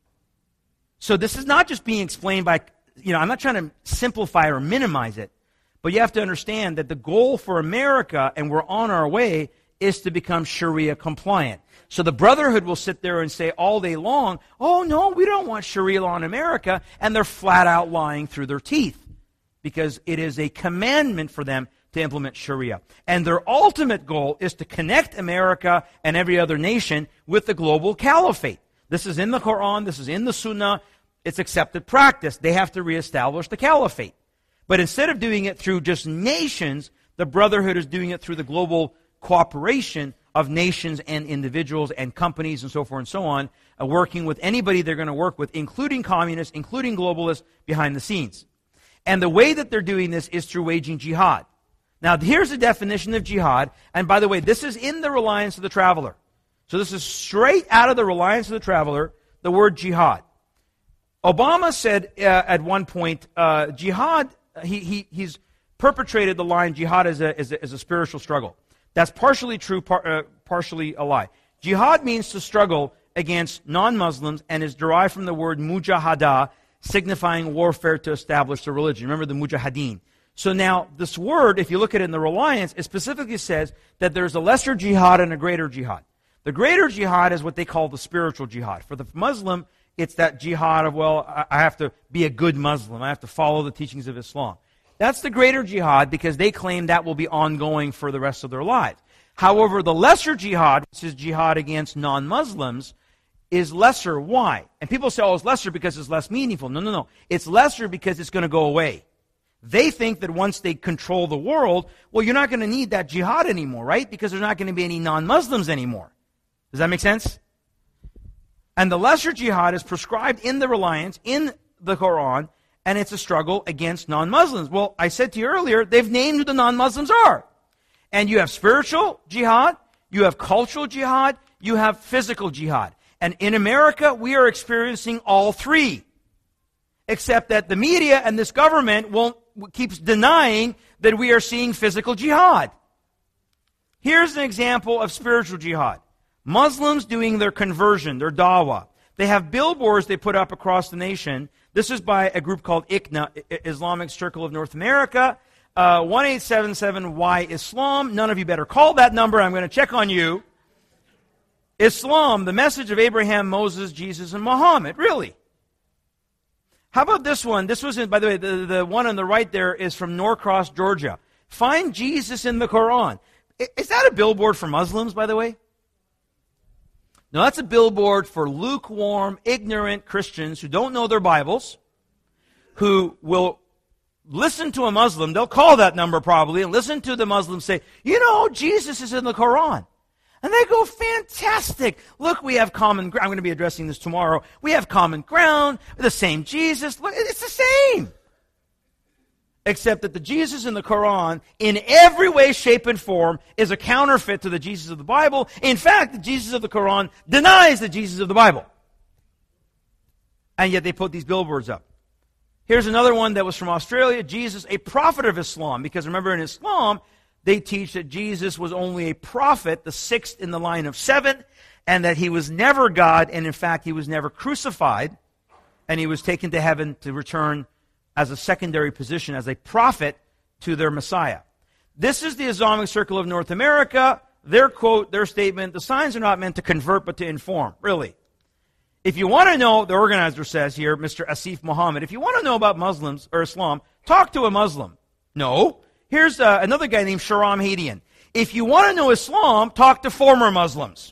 So this is not just being explained by, I'm not trying to simplify or minimize it, but you have to understand that the goal for America, and we're on our way, is to become Sharia compliant. So the Brotherhood will sit there and say all day long, oh no, we don't want Sharia law in America, and they're flat out lying through their teeth because it is a commandment for them to implement Sharia. And their ultimate goal is to connect America and every other nation with the global caliphate. This is in the Quran, this is in the Sunnah, it's accepted practice. They have to reestablish the caliphate. But instead of doing it through just nations, the Brotherhood is doing it through the global cooperation of nations and individuals and companies and so forth and so on, working with anybody they're going to work with, including communists, including globalists, behind the scenes. And the way that they're doing this is through waging jihad. Now, here's the definition of jihad, and by the way, this is in the Reliance of the Traveler. So this is straight out of the Reliance of the Traveler, the word jihad. Obama said at one point, jihad, he's perpetrated the line, jihad is a spiritual struggle. That's partially true, partially a lie. Jihad means to struggle against non-Muslims and is derived from the word mujahadah, signifying warfare to establish the religion. Remember the mujahideen. So now, this word, if you look at it in the Reliance, it specifically says that there's a lesser jihad and a greater jihad. The greater jihad is what they call the spiritual jihad. For the Muslim, it's that jihad of, well, I have to be a good Muslim. I have to follow the teachings of Islam. That's the greater jihad because they claim that will be ongoing for the rest of their lives. However, the lesser jihad, which is jihad against non-Muslims, is lesser. Why? And people say, oh, it's lesser because it's less meaningful. No. It's lesser because it's going to go away. They think that once they control the world, well, you're not going to need that jihad anymore, right? Because there's not going to be any non-Muslims anymore. Does that make sense? And the lesser jihad is prescribed in the Reliance, in the Quran, and it's a struggle against non-Muslims. Well, I said to you earlier, they've named who the non-Muslims are. And you have spiritual jihad, you have cultural jihad, you have physical jihad. And in America, we are experiencing all three. Except that the media and this government keeps denying that we are seeing physical jihad. Here's an example of spiritual jihad. Muslims doing their conversion, their dawah. They have billboards they put up across the nation. This is by a group called ICNA, Islamic Circle of North America. 1-877-Y-ISLAM. None of you better call that number. I'm going to check on you. Islam, the message of Abraham, Moses, Jesus, and Muhammad. Really? How about this one? This was, by the way, the one on the right there is from Norcross, Georgia. Find Jesus in the Quran. Is that a billboard for Muslims, by the way? No, that's a billboard for lukewarm, ignorant Christians who don't know their Bibles, who will listen to a Muslim. They'll call that number probably and listen to the Muslim say, you know, Jesus is in the Quran. And they go, fantastic. Look, we have common ground. I'm going to be addressing this tomorrow. We have common ground, the same Jesus. Look, it's the same. Except that the Jesus in the Quran, in every way, shape, and form, is a counterfeit to the Jesus of the Bible. In fact, the Jesus of the Quran denies the Jesus of the Bible. And yet they put these billboards up. Here's another one that was from Australia. Jesus, a prophet of Islam. Because remember, in Islam, they teach that Jesus was only a prophet, the sixth in the line of seven, and that he was never God, and in fact, he was never crucified, and he was taken to heaven to return as a secondary position, as a prophet to their Messiah. This is the Islamic Circle of North America. Their quote, their statement, the signs are not meant to convert but to inform. Really. If you want to know, the organizer says here, Mr. Asif Muhammad, if you want to know about Muslims or Islam, talk to a Muslim. No. Here's another guy named Sharam Hadian. If you want to know Islam, talk to former Muslims.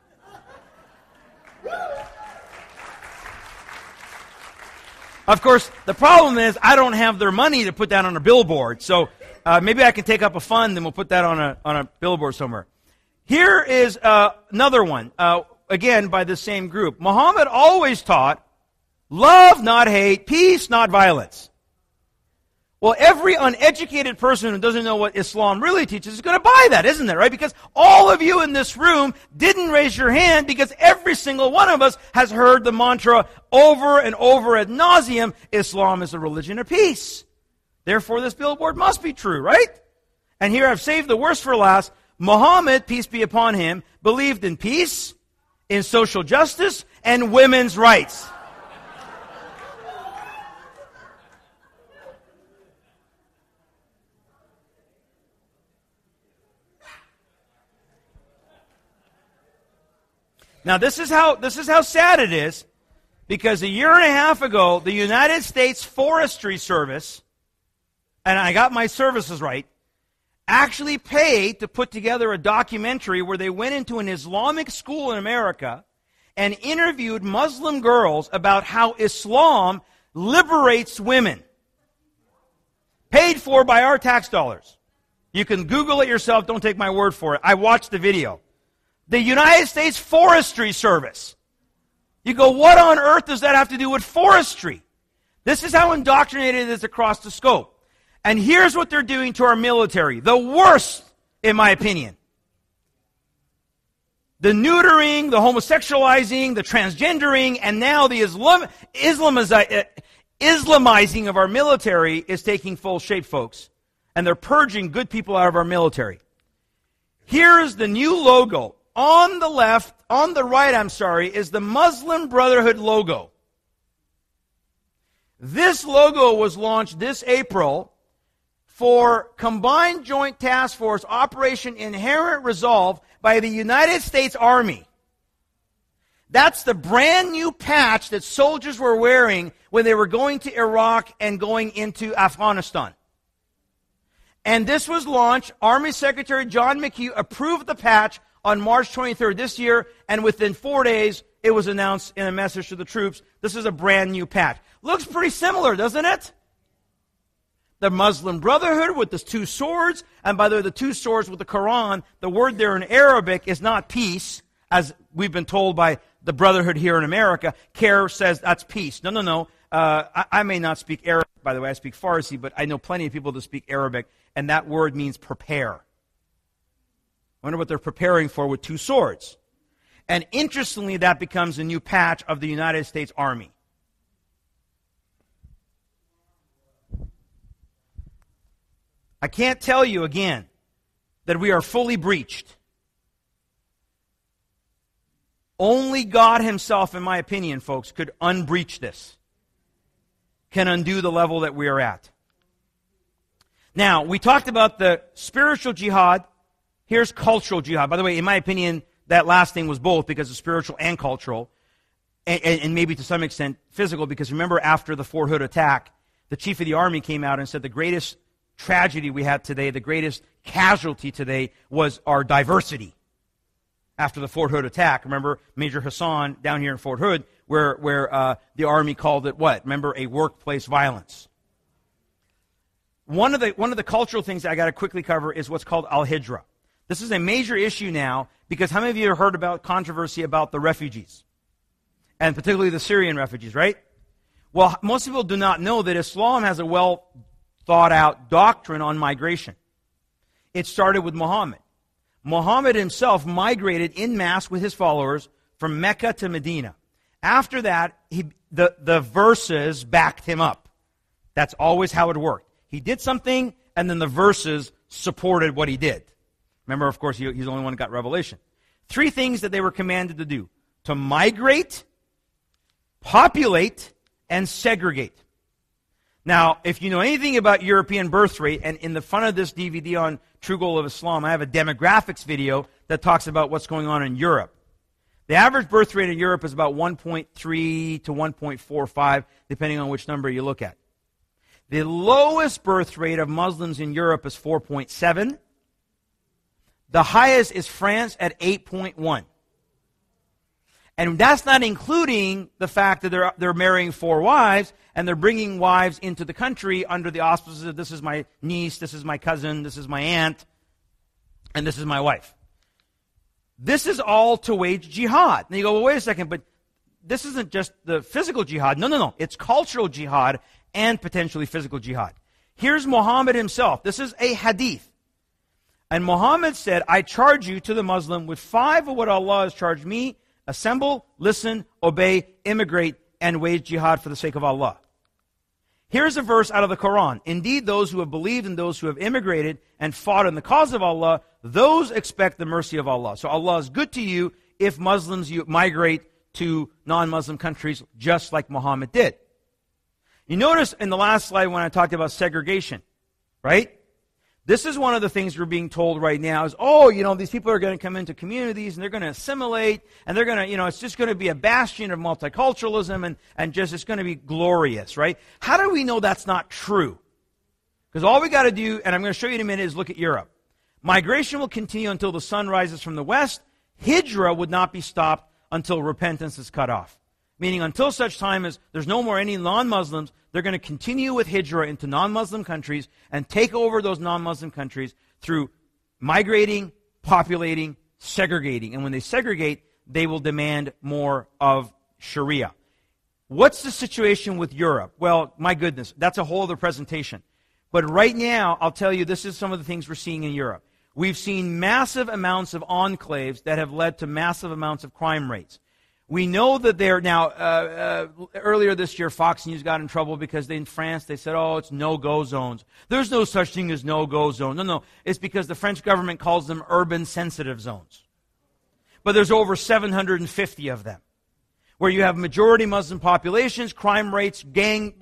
Of course, the problem is I don't have their money to put that on a billboard. So maybe I can take up a fund and we'll put that on a billboard somewhere. Here is another one, again by the same group. Muhammad always taught love, not hate, peace, not violence. Well, every uneducated person who doesn't know what Islam really teaches is going to buy that, isn't it, right? Because all of you in this room didn't raise your hand because every single one of us has heard the mantra over and over ad nauseum, Islam is a religion of peace. Therefore, this billboard must be true, right? And here I've saved the worst for last. Muhammad, peace be upon him, believed in peace, in social justice, and women's rights. Now, this is how sad it is, because a year and a half ago, the United States Forestry Service, and I got my services right, actually paid to put together a documentary where they went into an Islamic school in America and interviewed Muslim girls about how Islam liberates women. Paid for by our tax dollars. You can Google it yourself, don't take my word for it. I watched the video. The United States Forestry Service. You go, what on earth does that have to do with forestry? This is how indoctrinated it is across the scope. And here's what they're doing to our military. The worst, in my opinion. The neutering, the homosexualizing, the transgendering, and now the Islamizing of our military is taking full shape, folks. And they're purging good people out of our military. Here's the new logo. On the right, is the Muslim Brotherhood logo. This logo was launched this April for Combined Joint Task Force Operation Inherent Resolve by the United States Army. That's the brand new patch that soldiers were wearing when they were going to Iraq and going into Afghanistan. And this was launched. Army Secretary John McHugh approved the patch on March 23rd this year, and within 4 days, it was announced in a message to the troops, this is a brand new patch. Looks pretty similar, doesn't it? the Muslim Brotherhood with the two swords, and by the two swords with the Quran, the word there in Arabic is not peace, as we've been told by the Brotherhood here in America. CARE says that's peace. No. I may not speak Arabic, by the way. I speak Farsi, but I know plenty of people that speak Arabic, and that word means prepare. I wonder what they're preparing for with two swords. And interestingly, that becomes a new patch of the United States Army. I can't tell you again that we are fully breached. Only God himself, in my opinion, folks, could unbreach this. Can undo the level that we are at. Now, we talked about the spiritual jihad. Here's cultural jihad. By the way, in my opinion, that last thing was both, because of spiritual and cultural, and maybe to some extent physical, because remember after the Fort Hood attack, the chief of the army came out and said the greatest tragedy we had today, the greatest casualty today was our diversity. After the Fort Hood attack, remember Major Hassan down here in Fort Hood, where the army called it what? Remember, a workplace violence. One of the cultural things I got to quickly cover is what's called al-Hijra. This is a major issue now, because how many of you have heard about controversy about the refugees? And particularly the Syrian refugees, right? Well, most people do not know that Islam has a well-thought-out doctrine on migration. It started with Muhammad. Muhammad himself migrated en masse with his followers from Mecca to Medina. After that, the verses backed him up. That's always how it worked. He did something, and then the verses supported what he did. Remember, of course, he's the only one who got revelation. 3 things that they were commanded to do: to migrate, populate, and segregate. Now, if you know anything about European birth rate, and in the front of this DVD on True Goal of Islam, I have a demographics video that talks about what's going on in Europe. The average birth rate in Europe is about 1.3 to 1.45, depending on which number you look at. The lowest birth rate of Muslims in Europe is 4.7. The highest is France at 8.1. And that's not including the fact that they're marrying 4 wives, and they're bringing wives into the country under the auspices of this is my niece, this is my cousin, this is my aunt, and this is my wife. This is all to wage jihad. And you go, well, wait a second, but this isn't just the physical jihad. No. It's cultural jihad and potentially physical jihad. Here's Muhammad himself. This is a hadith. And Muhammad said, I charge you to the Muslim with 5 of what Allah has charged me: assemble, listen, obey, immigrate, and wage jihad for the sake of Allah. Here's a verse out of the Quran. Indeed, those who have believed and those who have immigrated and fought in the cause of Allah, those expect the mercy of Allah. So Allah is good to you if Muslims you migrate to non-Muslim countries just like Muhammad did. You notice in the last slide when I talked about segregation, right? This is one of the things we're being told right now is, these people are going to come into communities and they're going to assimilate and they're going to, it's just going to be a bastion of multiculturalism and just it's going to be glorious, right? How do we know that's not true? Because all we got to do, and I'm going to show you in a minute, is look at Europe. Migration will continue until the sun rises from the west. Hijra would not be stopped until repentance is cut off. Meaning until such time as there's no more any non-Muslims, they're going to continue with hijra into non-Muslim countries and take over those non-Muslim countries through migrating, populating, segregating. And when they segregate, they will demand more of Sharia. What's the situation with Europe? Well, my goodness, that's a whole other presentation. But right now, I'll tell you, this is some of the things we're seeing in Europe. We've seen massive amounts of enclaves that have led to massive amounts of crime rates. We know that they're now, earlier this year, Fox News got in trouble because in France they said, it's no-go zones. There's no such thing as no-go zones. No, it's because the French government calls them urban sensitive zones. But there's over 750 of them, where you have majority Muslim populations, crime rates, gang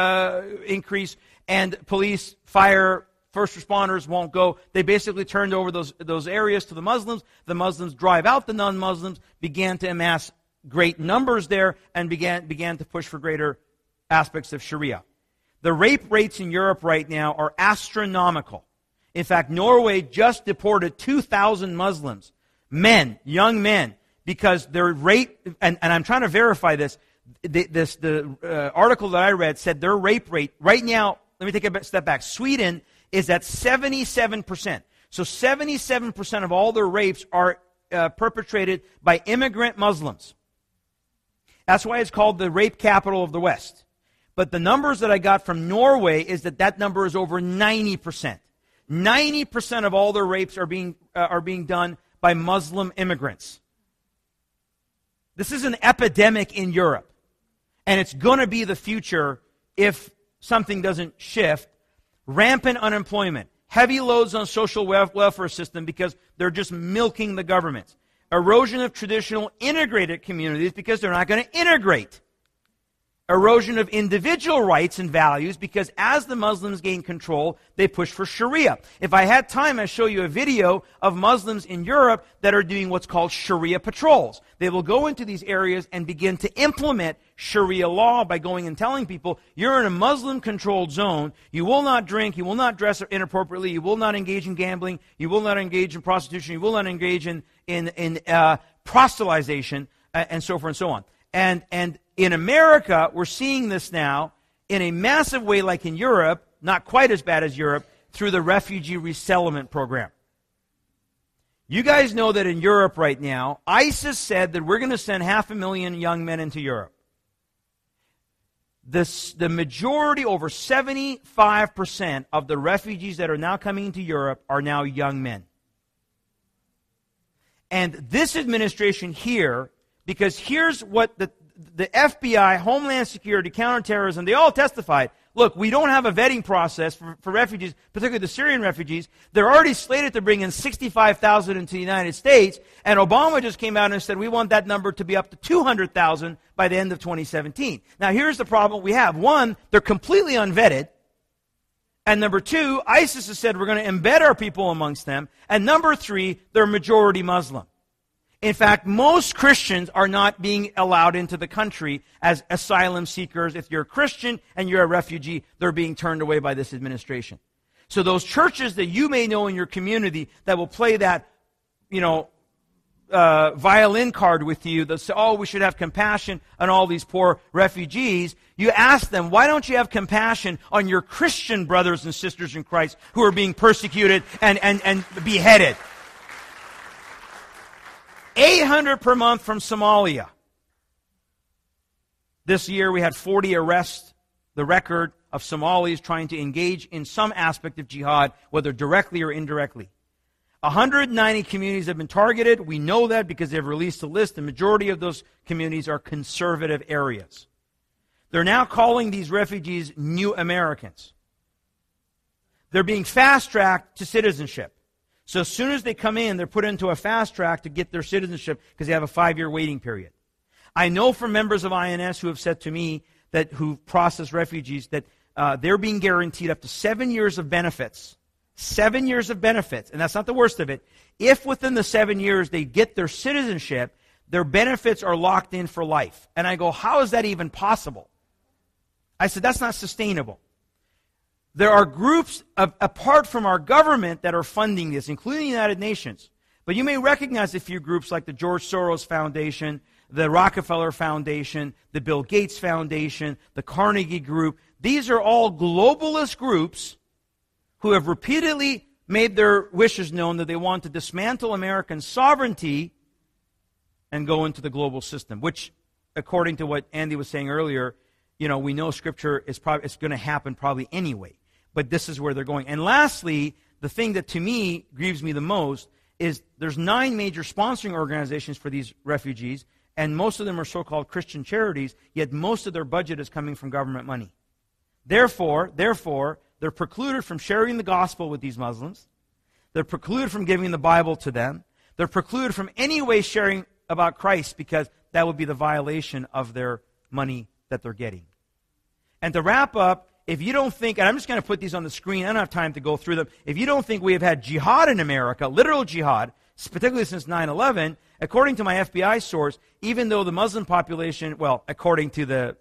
increase, and police, fire, first responders won't go. They basically turned over those areas to the Muslims. The Muslims drive out the non-Muslims, began to amass great numbers there, and began to push for greater aspects of Sharia. The rape rates in Europe right now are astronomical. In fact, Norway just deported 2,000 Muslims, men, young men, because their rape, and I'm trying to verify this, the article that I read said their rape rate, right now, let me take a step back. Sweden is at 77%. So 77% of all their rapes are perpetrated by immigrant Muslims. That's why it's called the rape capital of the West. But the numbers that I got from Norway is that number is over 90%. 90% of all their rapes are being done by Muslim immigrants. This is an epidemic in Europe. And it's going to be the future if something doesn't shift. Rampant unemployment. Heavy loads on social welfare system because they're just milking the government. Erosion of traditional integrated communities because they're not going to integrate. Erosion of individual rights and values because as the Muslims gain control, they push for Sharia. If I had time, I'd show you a video of Muslims in Europe that are doing what's called Sharia patrols. They will go into these areas and begin to implement Sharia law by going and telling people, you're in a Muslim-controlled zone, you will not drink, you will not dress inappropriately, you will not engage in gambling, you will not engage in prostitution, you will not engage in proselytization, and so forth and so on. And in America, we're seeing this now in a massive way like in Europe, not quite as bad as Europe, through the refugee resettlement program. You guys know that in Europe right now, ISIS said that we're going to send 500,000 young men into Europe. The majority, over 75% of the refugees that are now coming into Europe are now young men. And this administration here, because here's what the FBI, Homeland Security, Counterterrorism, they all testified. Look, we don't have a vetting process for refugees, particularly the Syrian refugees. They're already slated to bring in 65,000 into the United States, and Obama just came out and said we want that number to be up to 200,000 by the end of 2017. Now, here's the problem we have. One, they're completely unvetted. And number two, ISIS has said we're going to embed our people amongst them. And number three, they're majority Muslim. In fact, most Christians are not being allowed into the country as asylum seekers. If you're a Christian and you're a refugee, they're being turned away by this administration. So those churches that you may know in your community that will play that, violin card with you, that say, oh, we should have compassion on all these poor refugees, you ask them, why don't you have compassion on your Christian brothers and sisters in Christ who are being persecuted and beheaded? 800 per month from Somalia. This year we had 40 arrests, the record of Somalis trying to engage in some aspect of jihad, whether directly or indirectly. 190 communities have been targeted. We know that because they've released a list. The majority of those communities are conservative areas. They're now calling these refugees new Americans. They're being fast-tracked to citizenship. So as soon as they come in, they're put into a fast track to get their citizenship because they have a 5-year waiting period. I know from members of INS who have said to me who've processed refugees that they're being guaranteed up to 7 years of benefits. 7 years of benefits, and that's not the worst of it. If within the 7 years they get their citizenship, their benefits are locked in for life. And I go, how is that even possible? I said, that's not sustainable. There are groups apart from our government that are funding this, including the United Nations. But you may recognize a few groups like the George Soros Foundation, the Rockefeller Foundation, the Bill Gates Foundation, the Carnegie Group. These are all globalist groups who have repeatedly made their wishes known that they want to dismantle American sovereignty and go into the global system, which, according to what Andy was saying earlier, we know Scripture it's going to happen probably anyway. But this is where they're going. And lastly, the thing that to me grieves me the most is there's 9 major sponsoring organizations for these refugees, and most of them are so-called Christian charities, yet most of their budget is coming from government money. Therefore, they're precluded from sharing the gospel with these Muslims. They're precluded from giving the Bible to them. They're precluded from any way sharing about Christ because that would be the violation of their money that they're getting. And to wrap up, if you don't think, and I'm just going to put these on the screen, I don't have time to go through them. If you don't think we have had jihad in America, literal jihad, particularly since 9/11, according to my FBI source, even though the Muslim population, well, according to the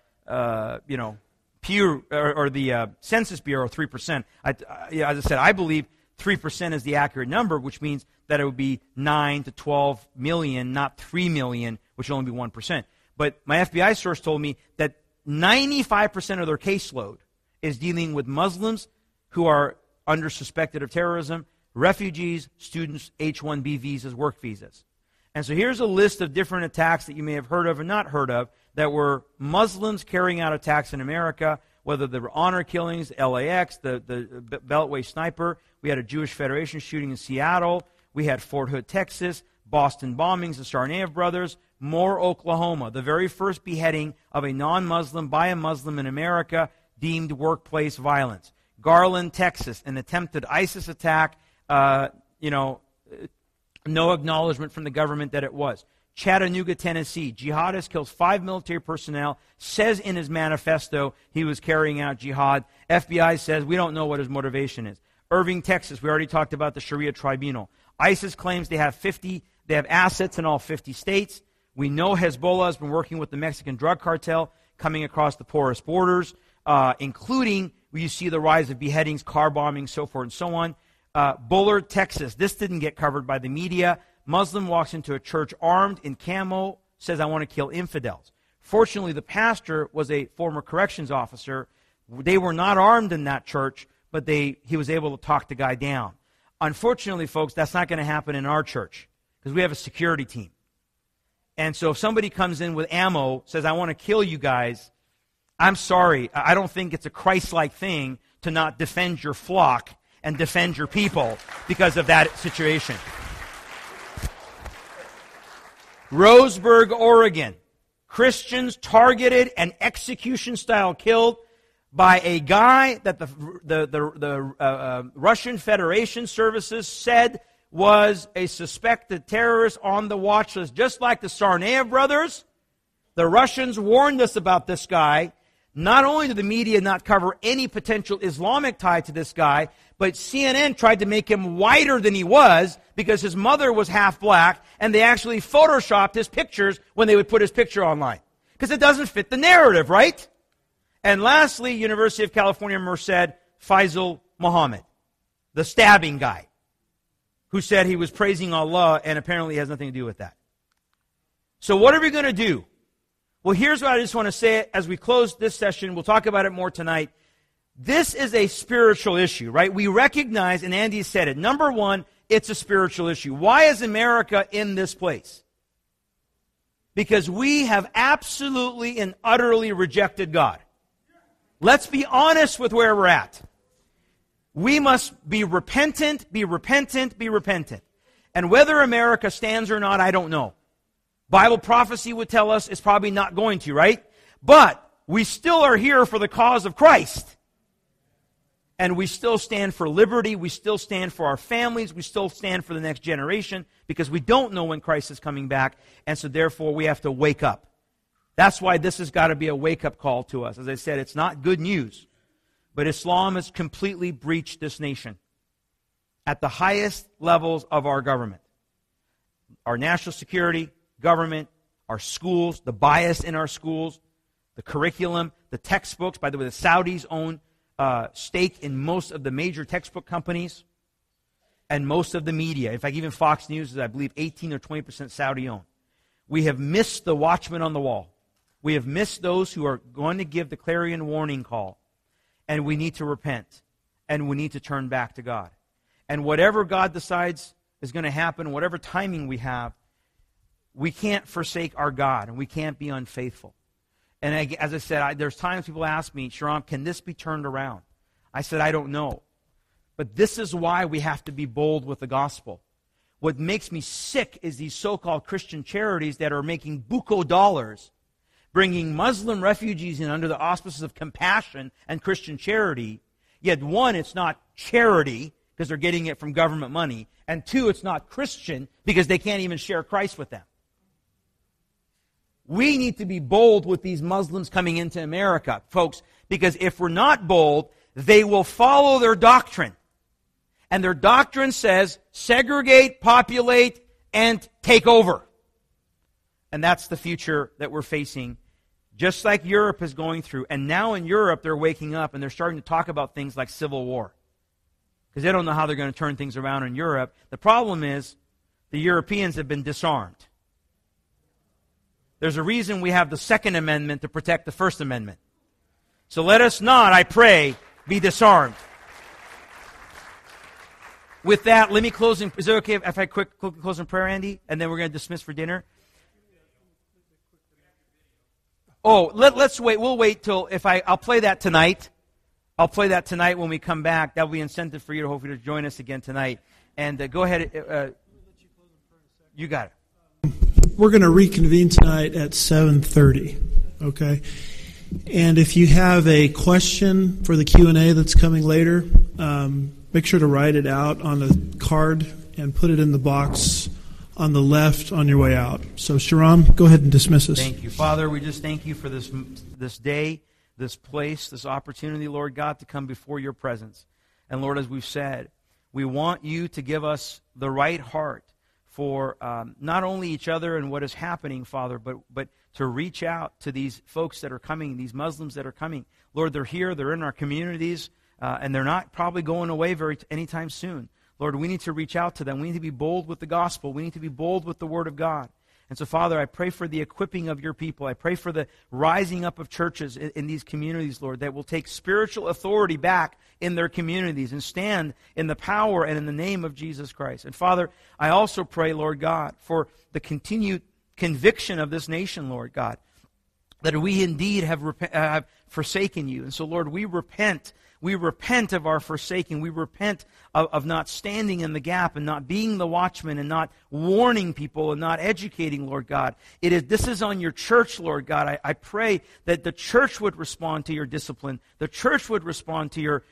Pew or the Census Bureau, 3%. As I said, I believe 3% is the accurate number, which means that it would be 9 to 12 million, not 3 million, which would only be 1%. But my FBI source told me that 95% of their caseload is dealing with Muslims who are under suspected of terrorism, refugees, students, H-1B visas, work visas. And so here's a list of different attacks that you may have heard of or not heard of that were Muslims carrying out attacks in America, whether they were honor killings, LAX, the Beltway sniper. We had a Jewish Federation shooting in Seattle. We had Fort Hood, Texas, Boston bombings, the Tsarnaev brothers, Moore, Oklahoma, the very first beheading of a non-Muslim by a Muslim in America, deemed workplace violence. Garland, Texas, an attempted ISIS attack, no acknowledgement from the government that it was. Chattanooga, Tennessee, jihadist kills 5 military personnel, says in his manifesto he was carrying out jihad. FBI says we don't know what his motivation is. Irving, Texas, we already talked about the Sharia tribunal. ISIS claims they have assets in all 50 states. We know Hezbollah has been working with the Mexican drug cartel coming across the porous borders, including where you see the rise of beheadings, car bombings, so forth and so on. Bullard, Texas. This didn't get covered by the media. Muslim walks into a church armed in camo, says, I want to kill infidels. Fortunately, the pastor was a former corrections officer. They were not armed in that church, but he was able to talk the guy down. Unfortunately, folks, that's not going to happen in our church because we have a security team. And so if somebody comes in with ammo, says, I want to kill you guys, I'm sorry. I don't think it's a Christ-like thing to not defend your flock and defend your people because of that situation. Roseburg, Oregon. Christians targeted and execution-style killed by a guy that the Russian Federation services said was a suspected terrorist on the watch list. Just like the Tsarnaev brothers, the Russians warned us about this guy. Not only did the media not cover any potential Islamic tie to this guy, but CNN tried to make him whiter than he was because his mother was half black, and they actually photoshopped his pictures when they would put his picture online. Because it doesn't fit the narrative, right? And lastly, University of California, Merced, Faisal Muhammad, the stabbing guy, who said he was praising Allah and apparently has nothing to do with that. So what are we going to do? Well, here's what I just want to say as we close this session. We'll talk about it more tonight. This is a spiritual issue, right? We recognize, and Andy said it, number one, it's a spiritual issue. Why is America in this place? Because we have absolutely and utterly rejected God. Let's be honest with where we're at. We must be repentant, be repentant, be repentant. And whether America stands or not, I don't know. Bible prophecy would tell us it's probably not going to, right? But we still are here for the cause of Christ. And we still stand for liberty. We still stand for our families. We still stand for the next generation because we don't know when Christ is coming back. And so therefore we have to wake up. That's why this has got to be a wake-up call to us. As I said, it's not good news. But Islam has completely breached this nation at the highest levels of our government. Our national security, government, our schools, the bias in our schools, the curriculum, the textbooks. By the way, the Saudis own stake in most of the major textbook companies and most of the media. In fact, even Fox News is, I believe, 18 or 20% Saudi-owned. We have missed the watchman on the wall. We have missed those who are going to give the clarion warning call. And we need to repent. And we need to turn back to God. And whatever God decides is going to happen, whatever timing we have, we can't forsake our God, and we can't be unfaithful. And as I said, there's times people ask me, Sharam, can this be turned around? I said, I don't know. But this is why we have to be bold with the gospel. What makes me sick is these so-called Christian charities that are making buco dollars, bringing Muslim refugees in under the auspices of compassion and Christian charity. Yet one, it's not charity because they're getting it from government money. And two, it's not Christian because they can't even share Christ with them. We need to be bold with these Muslims coming into America, folks, because if we're not bold, they will follow their doctrine. And their doctrine says, segregate, populate, and take over. And that's the future that we're facing, just like Europe is going through. And now in Europe, they're waking up and they're starting to talk about things like civil war. Because they don't know how they're going to turn things around in Europe. The problem is, the Europeans have been disarmed. There's a reason we have the Second Amendment to protect the First Amendment. So let us not, I pray, be disarmed. With that, let me close in. Is it okay if I quickly close in prayer, Andy? And then we're going to dismiss for dinner? Oh, let's wait. We'll wait till I'll play that tonight. I'll play that tonight when we come back. That'll be incentive for you to hopefully to join us again tonight. And go ahead. You got it. We're going to reconvene tonight at 7:30. Okay. And if you have a question for the Q&A that's coming later, make sure to write it out on a card and put it in the box on the left on your way out. So, Sharam, go ahead and dismiss us. Thank you. Father, we just thank you for this day, this place, this opportunity, Lord God, to come before your presence. And Lord, as we've said, we want you to give us the right heart for not only each other and what is happening, Father, but to reach out to these folks that are coming, these Muslims that are coming. Lord, they're here, they're in our communities, and they're not probably going away anytime soon. Lord, we need to reach out to them. We need to be bold with the gospel. We need to be bold with the Word of God. And so, Father, I pray for the equipping of your people. I pray for the rising up of churches in these communities, Lord, that will take spiritual authority back in their communities and stand in the power and in the name of Jesus Christ. And Father, I also pray, Lord God, for the continued conviction of this nation, Lord God, that we indeed have forsaken you. And so, Lord, we repent. We repent of our forsaking. We repent of not standing in the gap and not being the watchman and not warning people and not educating, Lord God. This is on your church, Lord God. I pray that the church would respond to your discipline. The church would respond to your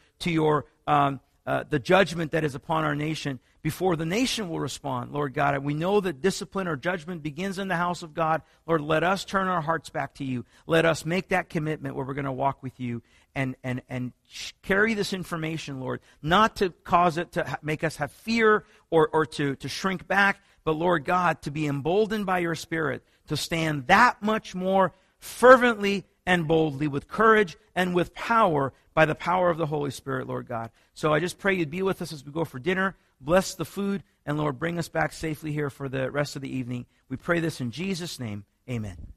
the judgment that is upon our nation before the nation will respond, Lord God. We know that discipline or judgment begins in the house of God. Lord, let us turn our hearts back to you. Let us make that commitment where we're going to walk with you and carry this information, Lord, not to cause it to make us have fear or to shrink back, but, Lord God, to be emboldened by your Spirit, to stand that much more fervently and boldly with courage and with power by the power of the Holy Spirit, Lord God. So I just pray you'd be with us as we go for dinner. Bless the food, and Lord, bring us back safely here for the rest of the evening. We pray this in Jesus' name. Amen.